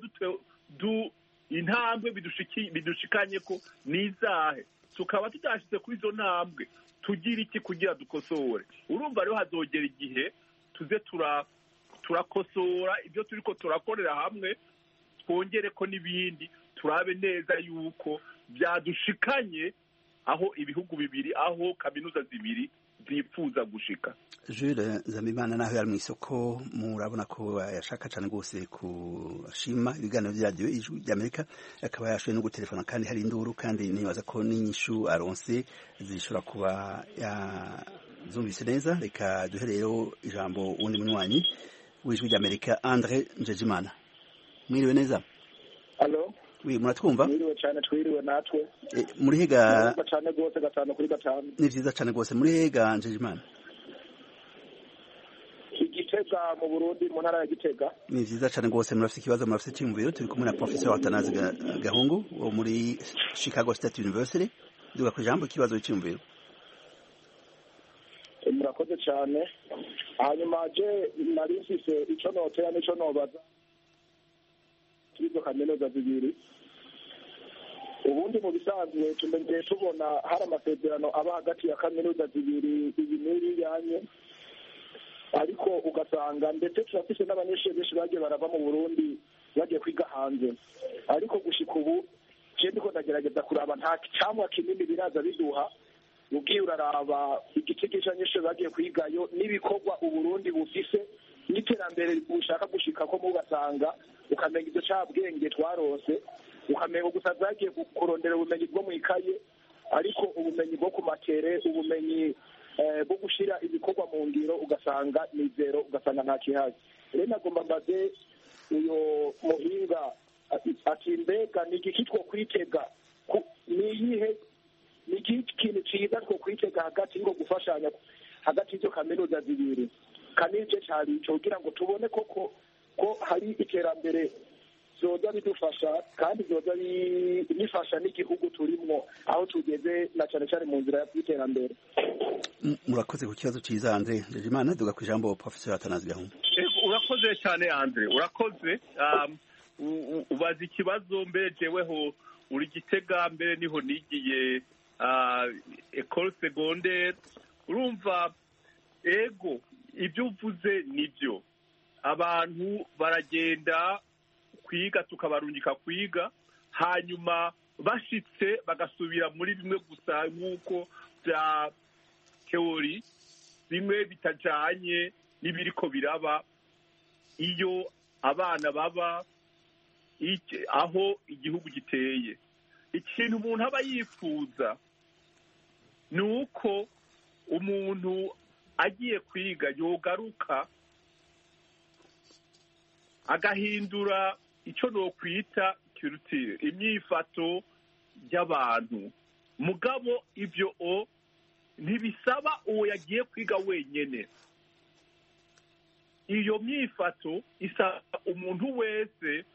intambwe bidushikanye ko nizahe, tukaba tudashitse kuri izo ntambwe tugira iki kugira dukosore. Urumva rero hazogera igihe tuze turakosora ibyo turiko turakorera hamwe, twongere ko n'ibindi turabe neza yuko byadushikanye aho ibihugu bibiri, aho kaminuza zibiri zipfuza gushika. Jules Nzamimana naho yari mu isoko, murabona ko yashaka cyane rwose kushima ibiganiro bya radio Ijwi ry'Amerika, akaba yashoboye no gutelefona kandi hari induru, kandi nibaza ko n'inyishu aronse zishobora kuba yazumvise neza. Reka duhereyo ijambo uwundi munywanyi w'Ijwi ry'Amerika, Andre Njejimana. Mwiriwe neza? Allo? Oui, muratwumva? Mwiriwe cyane, twiriwe natwe. Muri hega cyane rwose 5-5. Ni vyiza cyane rwose. Muri hega Njejimana? Igitega mu Burundi, mu ntara ya Gitega. Ni vyiza cyane rwose. Murafite ikibazo, murafite cyumviro. Turi kumwe na Professor Atanazi Gahungu wo muri Chicago State University. Duga ku jambo ikibazo cyumviro. Murakoze cyane. Hanyuma je nari mfise ico notera n'ico nobaza izo kaminuza zibiri. Ubundi mu bisanzwe tumenye tubona hari amasezerano aba hagati ya kaminuza zibiri iyi n'iri yanye, ariko ugasanga ndetse turafise n'abanyeshuri benshi bagiye barava mu Burundi bagiye kwiga hanze, ariko gushika ubu je ndiko ndagerageza kuraba nta cyamwa kinini biraza biduha. Ugiye uraraba igiti cy'abanyeshuri bagiye kwigayo n'ibikorwa Uburundi bufise n'iterambere ushaka gushika ko mugasanga ukamenya ibyo cabwenge twarose, ukamenya gusa zagiye kurondera ubumenyi bwo mu ikaye, ariko ubumenyi bwo ku matere, ubumenyi bwo gushira ibikorwa mu ngiro ugasanga ni zero, ugasanga nta kihazi. Rero nagomba mbaze uyo muhinga ati mbega ni igiki two kwitega, ni iyihe ni ikintu cyiza two kwitega hagati ngo gufashanya hagati y'ibyo kaminuza zibiri, kanije cyari cyo kugira ngo tubone ko hari iterambere zoza bidufasha kandi zoza bifasha n'igihugu turimwo aho tugeze, na cyane cyane mu nzira y'iterambere. Murakoze ku kibazo cyiza Andre Njejimana. Duga ku ijambo Professor Atanazi Gahungu. Urakoze cyane Andre, urakoze. Ubaza ikibazo mbere jeweho uri Gitega, mbere niho nigiye école secondaire. Urumva ego ibyo uvuze nibyo, abantu baragenda kwiga tukabarungika kwiga, hanyuma bashitse bagasubira muri bimwe gusa nk'uko bya teori, bimwe bitajanye n'ibiriko biraba iyo abana baba aho igihugu giteye. Ikintu umuntu aba yifuza ni uko umuntu agiye kwiga yogaruka agahindura icyo nokwita culture, imyifato y'abantu. Mugabo ibyo ntibisaba uwo yagiye kwiga wenyene. Iyo myifato isaba umuntu wese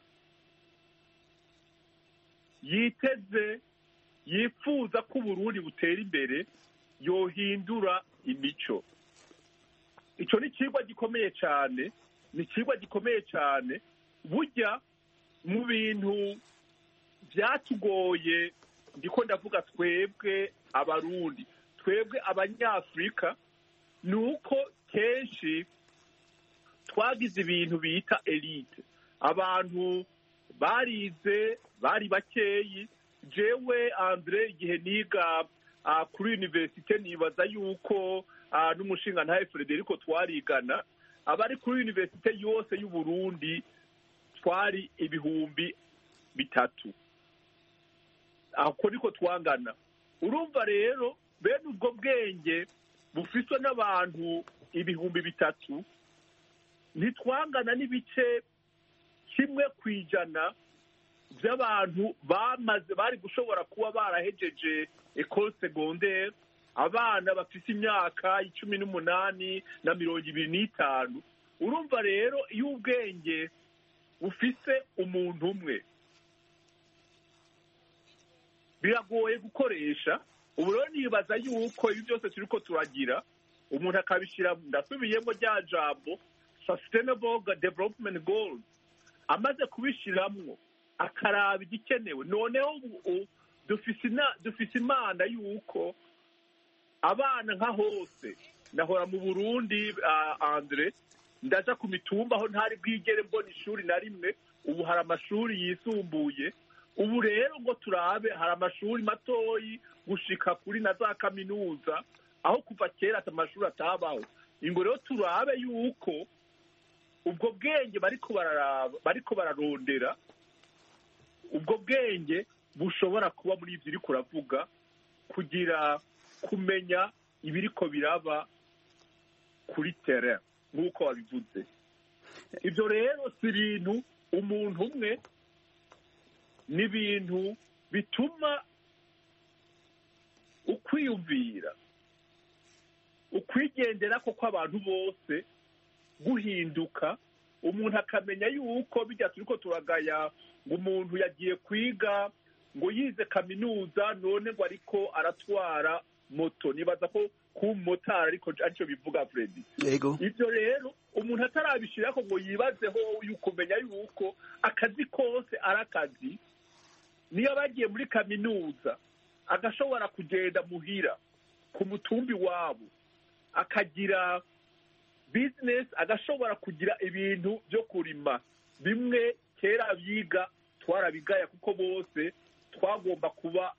yiteze, yifuza ko Uburundi butera imbere, yohindura imico. Icyo ni ikigwa gikomeye cyane, ni ikigwa gikomeye cyane. Burya mu bintu byatugoye, ndiko ndavuga twebwe Abarundi, twebwe Abanyafurika, ni uko kenshi twagize ibintu bita elite. Abantu barize bari bakeyi. Jewe Andre igihe niga kuri universite nibaza yuko n'umushinga ntahe Frederico twarigana, abari kuri universite yose y'u Burundi twari 3,000. Ako niko twangana. Urumva rero bene ubwo bwenge bufiswe n'abantu 3,000 ntitwangana n'ibice 1% by'abantu bari gushobora kuba barahejeje école secondaire, abana bafite imyaka 18 na 25. Urumva rero iyo ubwenge bufise umuntu umwe biragoye gukoresha. Ubu rero nibaza yuko ibi byose turiko turagira umuntu akabishira, ndasubiyemo rya jambo sustainable development goals, amaze kubishiramwo akaraba igikenewe. Noneho dufise imana yuko abana nka hose, nahora mu Burundi Andre, ndaja ku mitumba aho ntari bwigere mbona ishuri na rimwe, ubu hari amashuri yisumbuye. ubu rero ngo turabe hari amashuri matoyi gushika kuri na za kaminuza aho kuva kera amashuri atabaho. Ingo rero turabe yuko ubwo bwenge bariko bararondera ubwo bwenge bushobora kuba muri ibyo uri kuravuga kugira kumenya ibiriko biraba kuri terrain nk'uko wabivuze. Ibyo rero si ibintu umuntu umwe, ni ibintu bituma ukwiyumvira ukwigendera ko kw'abantu bose guhinduka, umuntu akamenya yuko bijya turiko turagaya ngo umuntu yagiye kwiga ngo yize kaminuza none ngo ariko aratwara moto. Nibaza ko kuba umumotari ariko aricyo bivuga Fredy. Ibyo rero umuntu atarabishirako ngo yibazeho kumenya yuko akazi kose ari akazi. Niyo bagiye muri kaminuza agashobora kugenda muhira ku mutumbi wabo akagira business, agashobora kugira ibintu byo kurima bimwe kera biga twarabigaya kuko bose twagomba kuba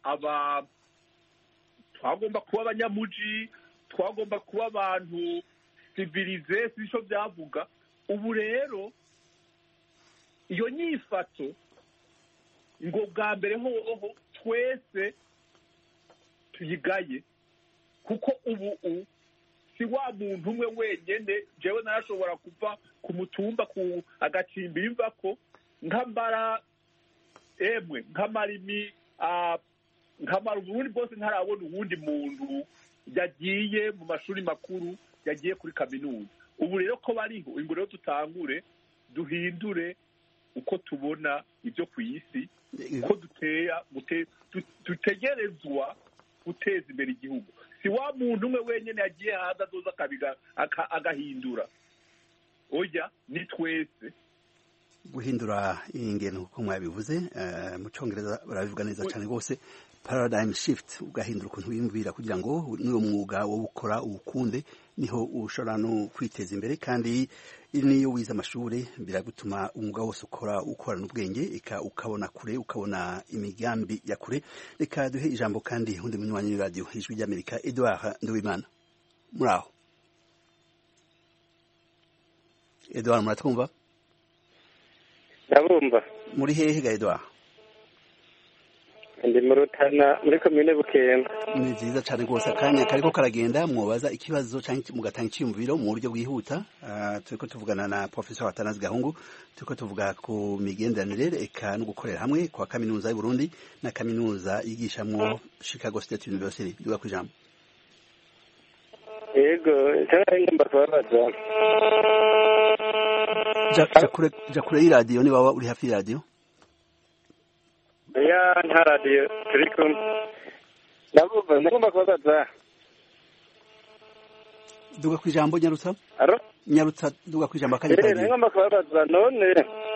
abanyamuji, twagomba kuba abantu civilize, sicyo byavuga. Ubu rero iyo nyifato ngo bwa mbere hoho twese tuyigaye, kuko ubu si wa muntu umwe wenyene. Jewe narashobora kuva ku mutumba ku agacimba imva ko nkambara nk'amarimi nkamara Uburundi bwose ntarabona uwundi muntu yagiye mu mashuri makuru, yagiye kuri kaminuza. Ubu rero ko bariho, ingo rero tutangure duhindure uko tubona ibyo ku isi, uko dutegerezwa guteza imbere igihugu. Si wa muntu umwe wenyine yagiye hanze azoza agahindura. Oya, ni twese guhindura ingendo uko mwabivuze. Mu Cyongereza barabivuga neza cyane rwose, paradigm shift, ugahindura ukuntu wiyumvira kugira ngo n'uwo mwuga wo gukora uwukunde, niho ushobora no kwiteza imbere. Kandi niyo wize amashuri biragutuma umwuga wose ukorana ubwenge, ukabona kure, ukabona imigambi ya kure. Reka duhe ijambo kandi undi munywanyi wa radio Ijwi ry'Amerika, Edouard Nduwimana. Muraho Edouard, muratwumva? Ndabumva. Muri hehe ga Edouard? Ndi mu Rutana muri komine Bukemba. Ni byiza cyane rwose. Akanya kariko karagenda, mwobaza ikibazo cyangwa mugatanga icyumviro mu buryo bwihuta. Turiko tuvugana na Professor Atanazi Gahungu, turiko tuvuga ku migenderanire eka no gukorera hamwe kwa kaminuza y'u Burundi na kaminuza yigishamwo Chicago State University. Duga ku ijambo. Yego, cyane ngomba kubabaza. Ja kure y'iradiyo, ni baba uri hafi y'iradiyo? Ya nta radiyo turi kumwe. Ndabumva, ngomba kubabaza. Duga ku ijambo Nyarutsa. Aro? Nyarutsa, duga ku ijambo akanya kagiye. Ngomba kubabaza none.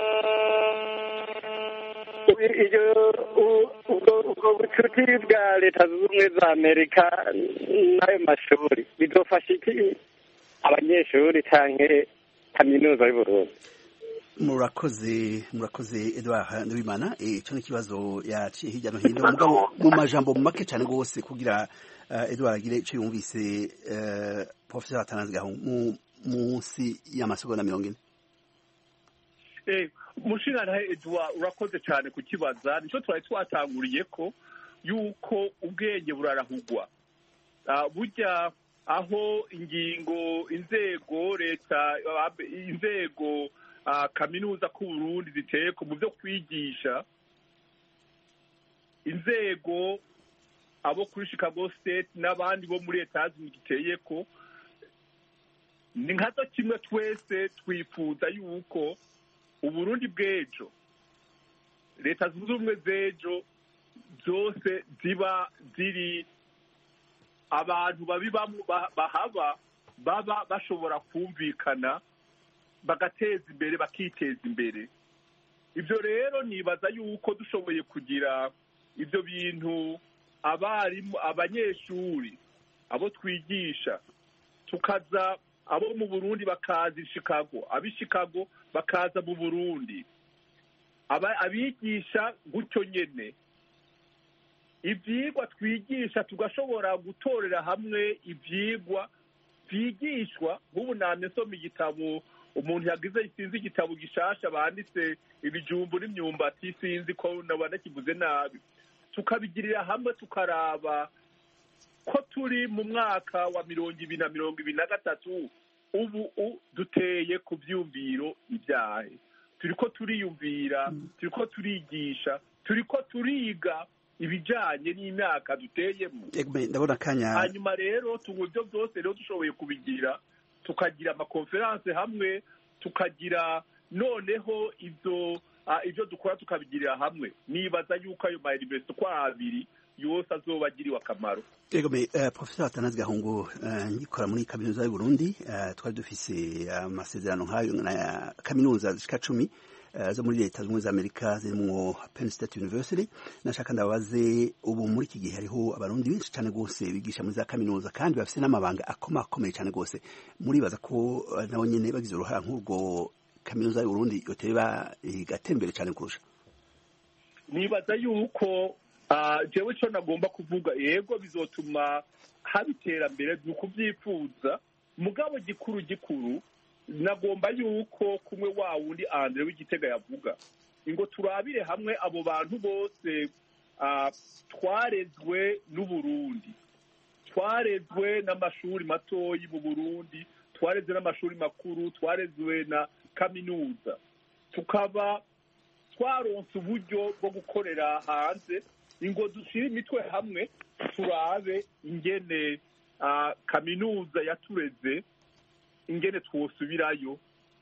Ubwo bucuti bwa Leta Zunze Ubumwe za Amerika n'ayo mashuri bidofasha iki abanyeshuri canke kaminuza y'u Burundi? Murakoze Edouard Nduwimana. Ico n'ikibazo yaciye hirya no hino, mugabo mu majambo make cyane rwose kugira Edouard agire ico yumvise. Professor Atanazi Gahungu, munsi y'amasegonda 40. Mushingana Edouard, urakoze cyane kukibaza. Nico twari twatanguriye ko yuko ubwenge burarahugwa. Burya aho inzego leta, inzego kaminuza ku Burundi ziteye ko mu byo kwigisha, inzego abo kuri Chicago State n'abandi bo muri leta ziteye ko ni nkazo kimwe. Twese twifuza yuko Uburundi bw'ejo, Leta Zunze Ubumwe z'ejo zose ziba ziri abantu baba bashobora kumvikana bagateza imbere, bakiteza imbere. Ibyo rero nibaza yuko dushoboye kugira ibyo bintu, abarimu, abanyeshuri, abo twigisha, tukaza abo mu Burundi bakaza i Chicago, ab'i Chicago bakaza mu Burundi, abigisha gutyo nyene, ivyigwa twigisha tugashobora gutorera hamwe ivyigwa vyigishwa. Nk'ubu namye nsoma igitabo, umuntu yagize sinzi igitabo gishasha banditse ibijumbu n'imyumbati, sinzi ko nabana kivuze nabi, tukabigirira hamwe tukaraba ko turi mu mwaka wa 2023 ubu duteye ku vyumviro ibyahe, turiko turiyumvira, turiko turigisha, turiko turiga ibijanye n'imyaka duteyemo. Ndabona kanya hanyuma rero ibyo byose rero dushoboye kubigira, tukagira amakonferanse hamwe, tukagira noneho ibyo dukora tukabigirira hamwe. Nibaza yuko ayo mayuniversite uko abiri yose azoba agiriwe akamaro. Professor Atanaze Gahungu, ngikora muri kaminuza y'u Burundi, twari dufise amasezerano nk'ayo na kaminuza zishika 10 zo muri leta z'ubumwe za Amerika zirimo Penn State University. Nashaka ndabaze, ubu muri iki gihe hariho abarundi benshi cyane gose bigisha muri za kaminuza kandi bafise n'amabanga akomeye cyane gose. Muribaza ko nabo nyene bagize uruhara nk'urwo kaminuza y'u Burundi yoteba igatembere cyane kurusha? Nibaza yuko jewe cyo nagomba kuvuga, yego bizotuma haba iterambere n'ukuvyifuza, mugabo gikuru nagomba yuko kumwe wa wundi Andre w'Igitega yavuga ngo turabire hamwe abo bantu bose twarezwe n'Uburundi, twarezwe n'amashuri matoyi mu Burundi, twarezwe n'amashuri makuru, twarezwe na kaminuza, tukaba twaronse uburyo bwo gukorera hanze. Ingo dushire imitwe hamwe turabe ingene kaminuza yatureze, ingene twosubirayo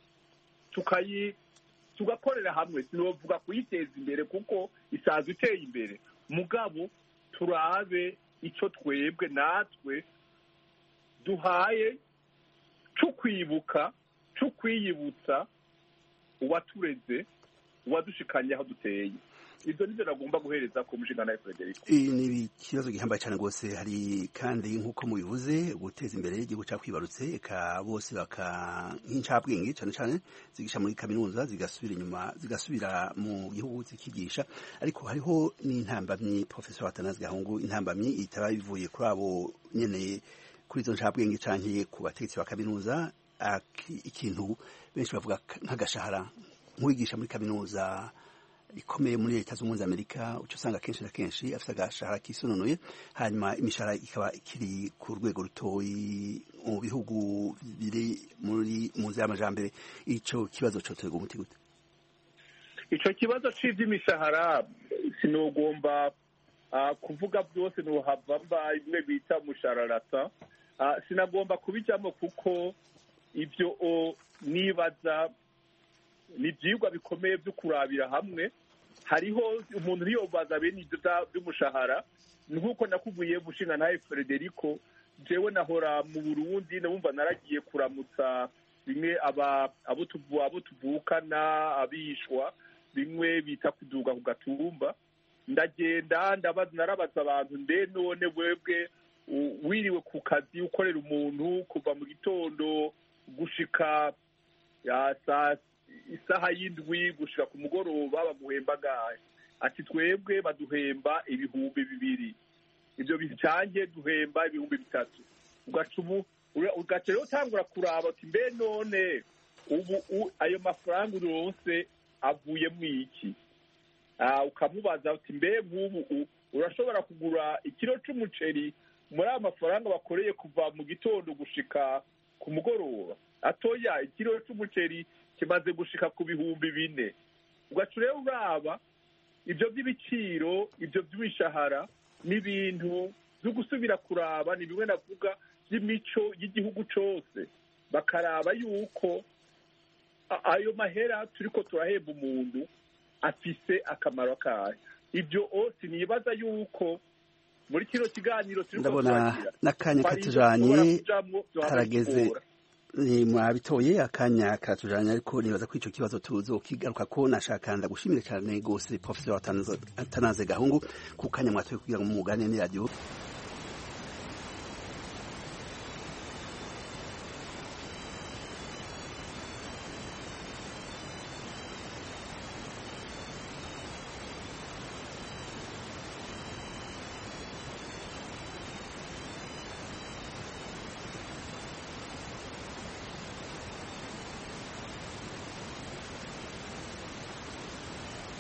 tugakorera hamwe. Sinovuga kuyiteza imbere kuko isaza iteye imbere, mugabo turabe ico twebwe natwe duhaye cyo kwibuka, cyo kwiyibutsa uwatureze, uwadushikanye aho duteye. Ibyo nivyo nagomba guhereza ku mushingana Frederico. Ni ikibazo gihambaye cyane rwose. Hari kandi nk'uko mubivuze guteza imbere igihugu cyakwibarutse, eka bose nk'incabwenge cyane cyane zigisha muri kaminuza zigasubira inyuma, zigasubira mu gihugu zikigisha. Ariko hariho n'intambamyi, Professor Atanaze Gahungu, intambamyi itaba bivuye kuri abo nyene, kuri izo ncabwenge canke ku bategetsi ba kaminuza. Ikintu benshi bavuga nk'agashahara, nk'uwigisha muri kaminuza ikomeye muri leta z'ubumwe za Amerika, uco usanga kenshi na kenshi afite agashahara kisononoye, hanyuma imishahara ikaba ikiri ku rwego rutoyi mu bihugu biri mu nzira y'amajambere. Ico kibazo coterwa umuti gute? Ico kibazo c'ivy'imishahara sinogomba kuvuga byose, nohava mba imwe bita mushararata. Sinagomba kubijamo kuko ibyo nibaza ni ibyigwa bikomeye byo kurabira hamwe. Hariho umuntu ntiyobaza bene ibyo by'umushahara. Nk'uko nakuvuye mushinga nawe Frederico, jewe nahora mu Burundi, nabumva naragiye kuramutsa bimwe abo tuvukana, abishwa bimwe bita kuduga ku gatumba. Ndagenda narabaza abantu, mbe none webwe wiriwe ku kazi ukorera umuntu kuva mu gitondo gushika isaha y'indwi gushika ku mugoroba baguhemba gahe? Ati twebwe baduhemba 2,000. Ibyo bicange duhemba 3,000. Ugaca rero utangura kuraba ati mbe none ubu ayo mafaranga uronse avuye mu iki? Ukamubaza ati mbe nk'ubu urashobora kugura ikiro c'umuceri muri aya mafaranga bakoreye kuva mu gitondo gushika ku mugoroba? Atoya, ikiro c'umuceri kimaze gushika ku 4,000. Ugaca rero uraba ibyo by'ibiciro, ibyo by'imishahara n'ibintu byo gusubira kuraba. Ni bimwe navuga by'imico y'igihugu cose, bakaraba yuko ayo mahera turiko turahemba umuntu afise akamaro kayo. Ibyo nibaza yuko muri kino kiganiro turiko turagira n'akanya katujanye harageze. Mwabitoye akanya katujanye, ariko nibaza ko ico kibazo tuzokigaruka ko. Nashaka ndagushimire cyane gose Professor Atanaze Gahungu ku kanya mwatoye kugira ngo mugane ni radio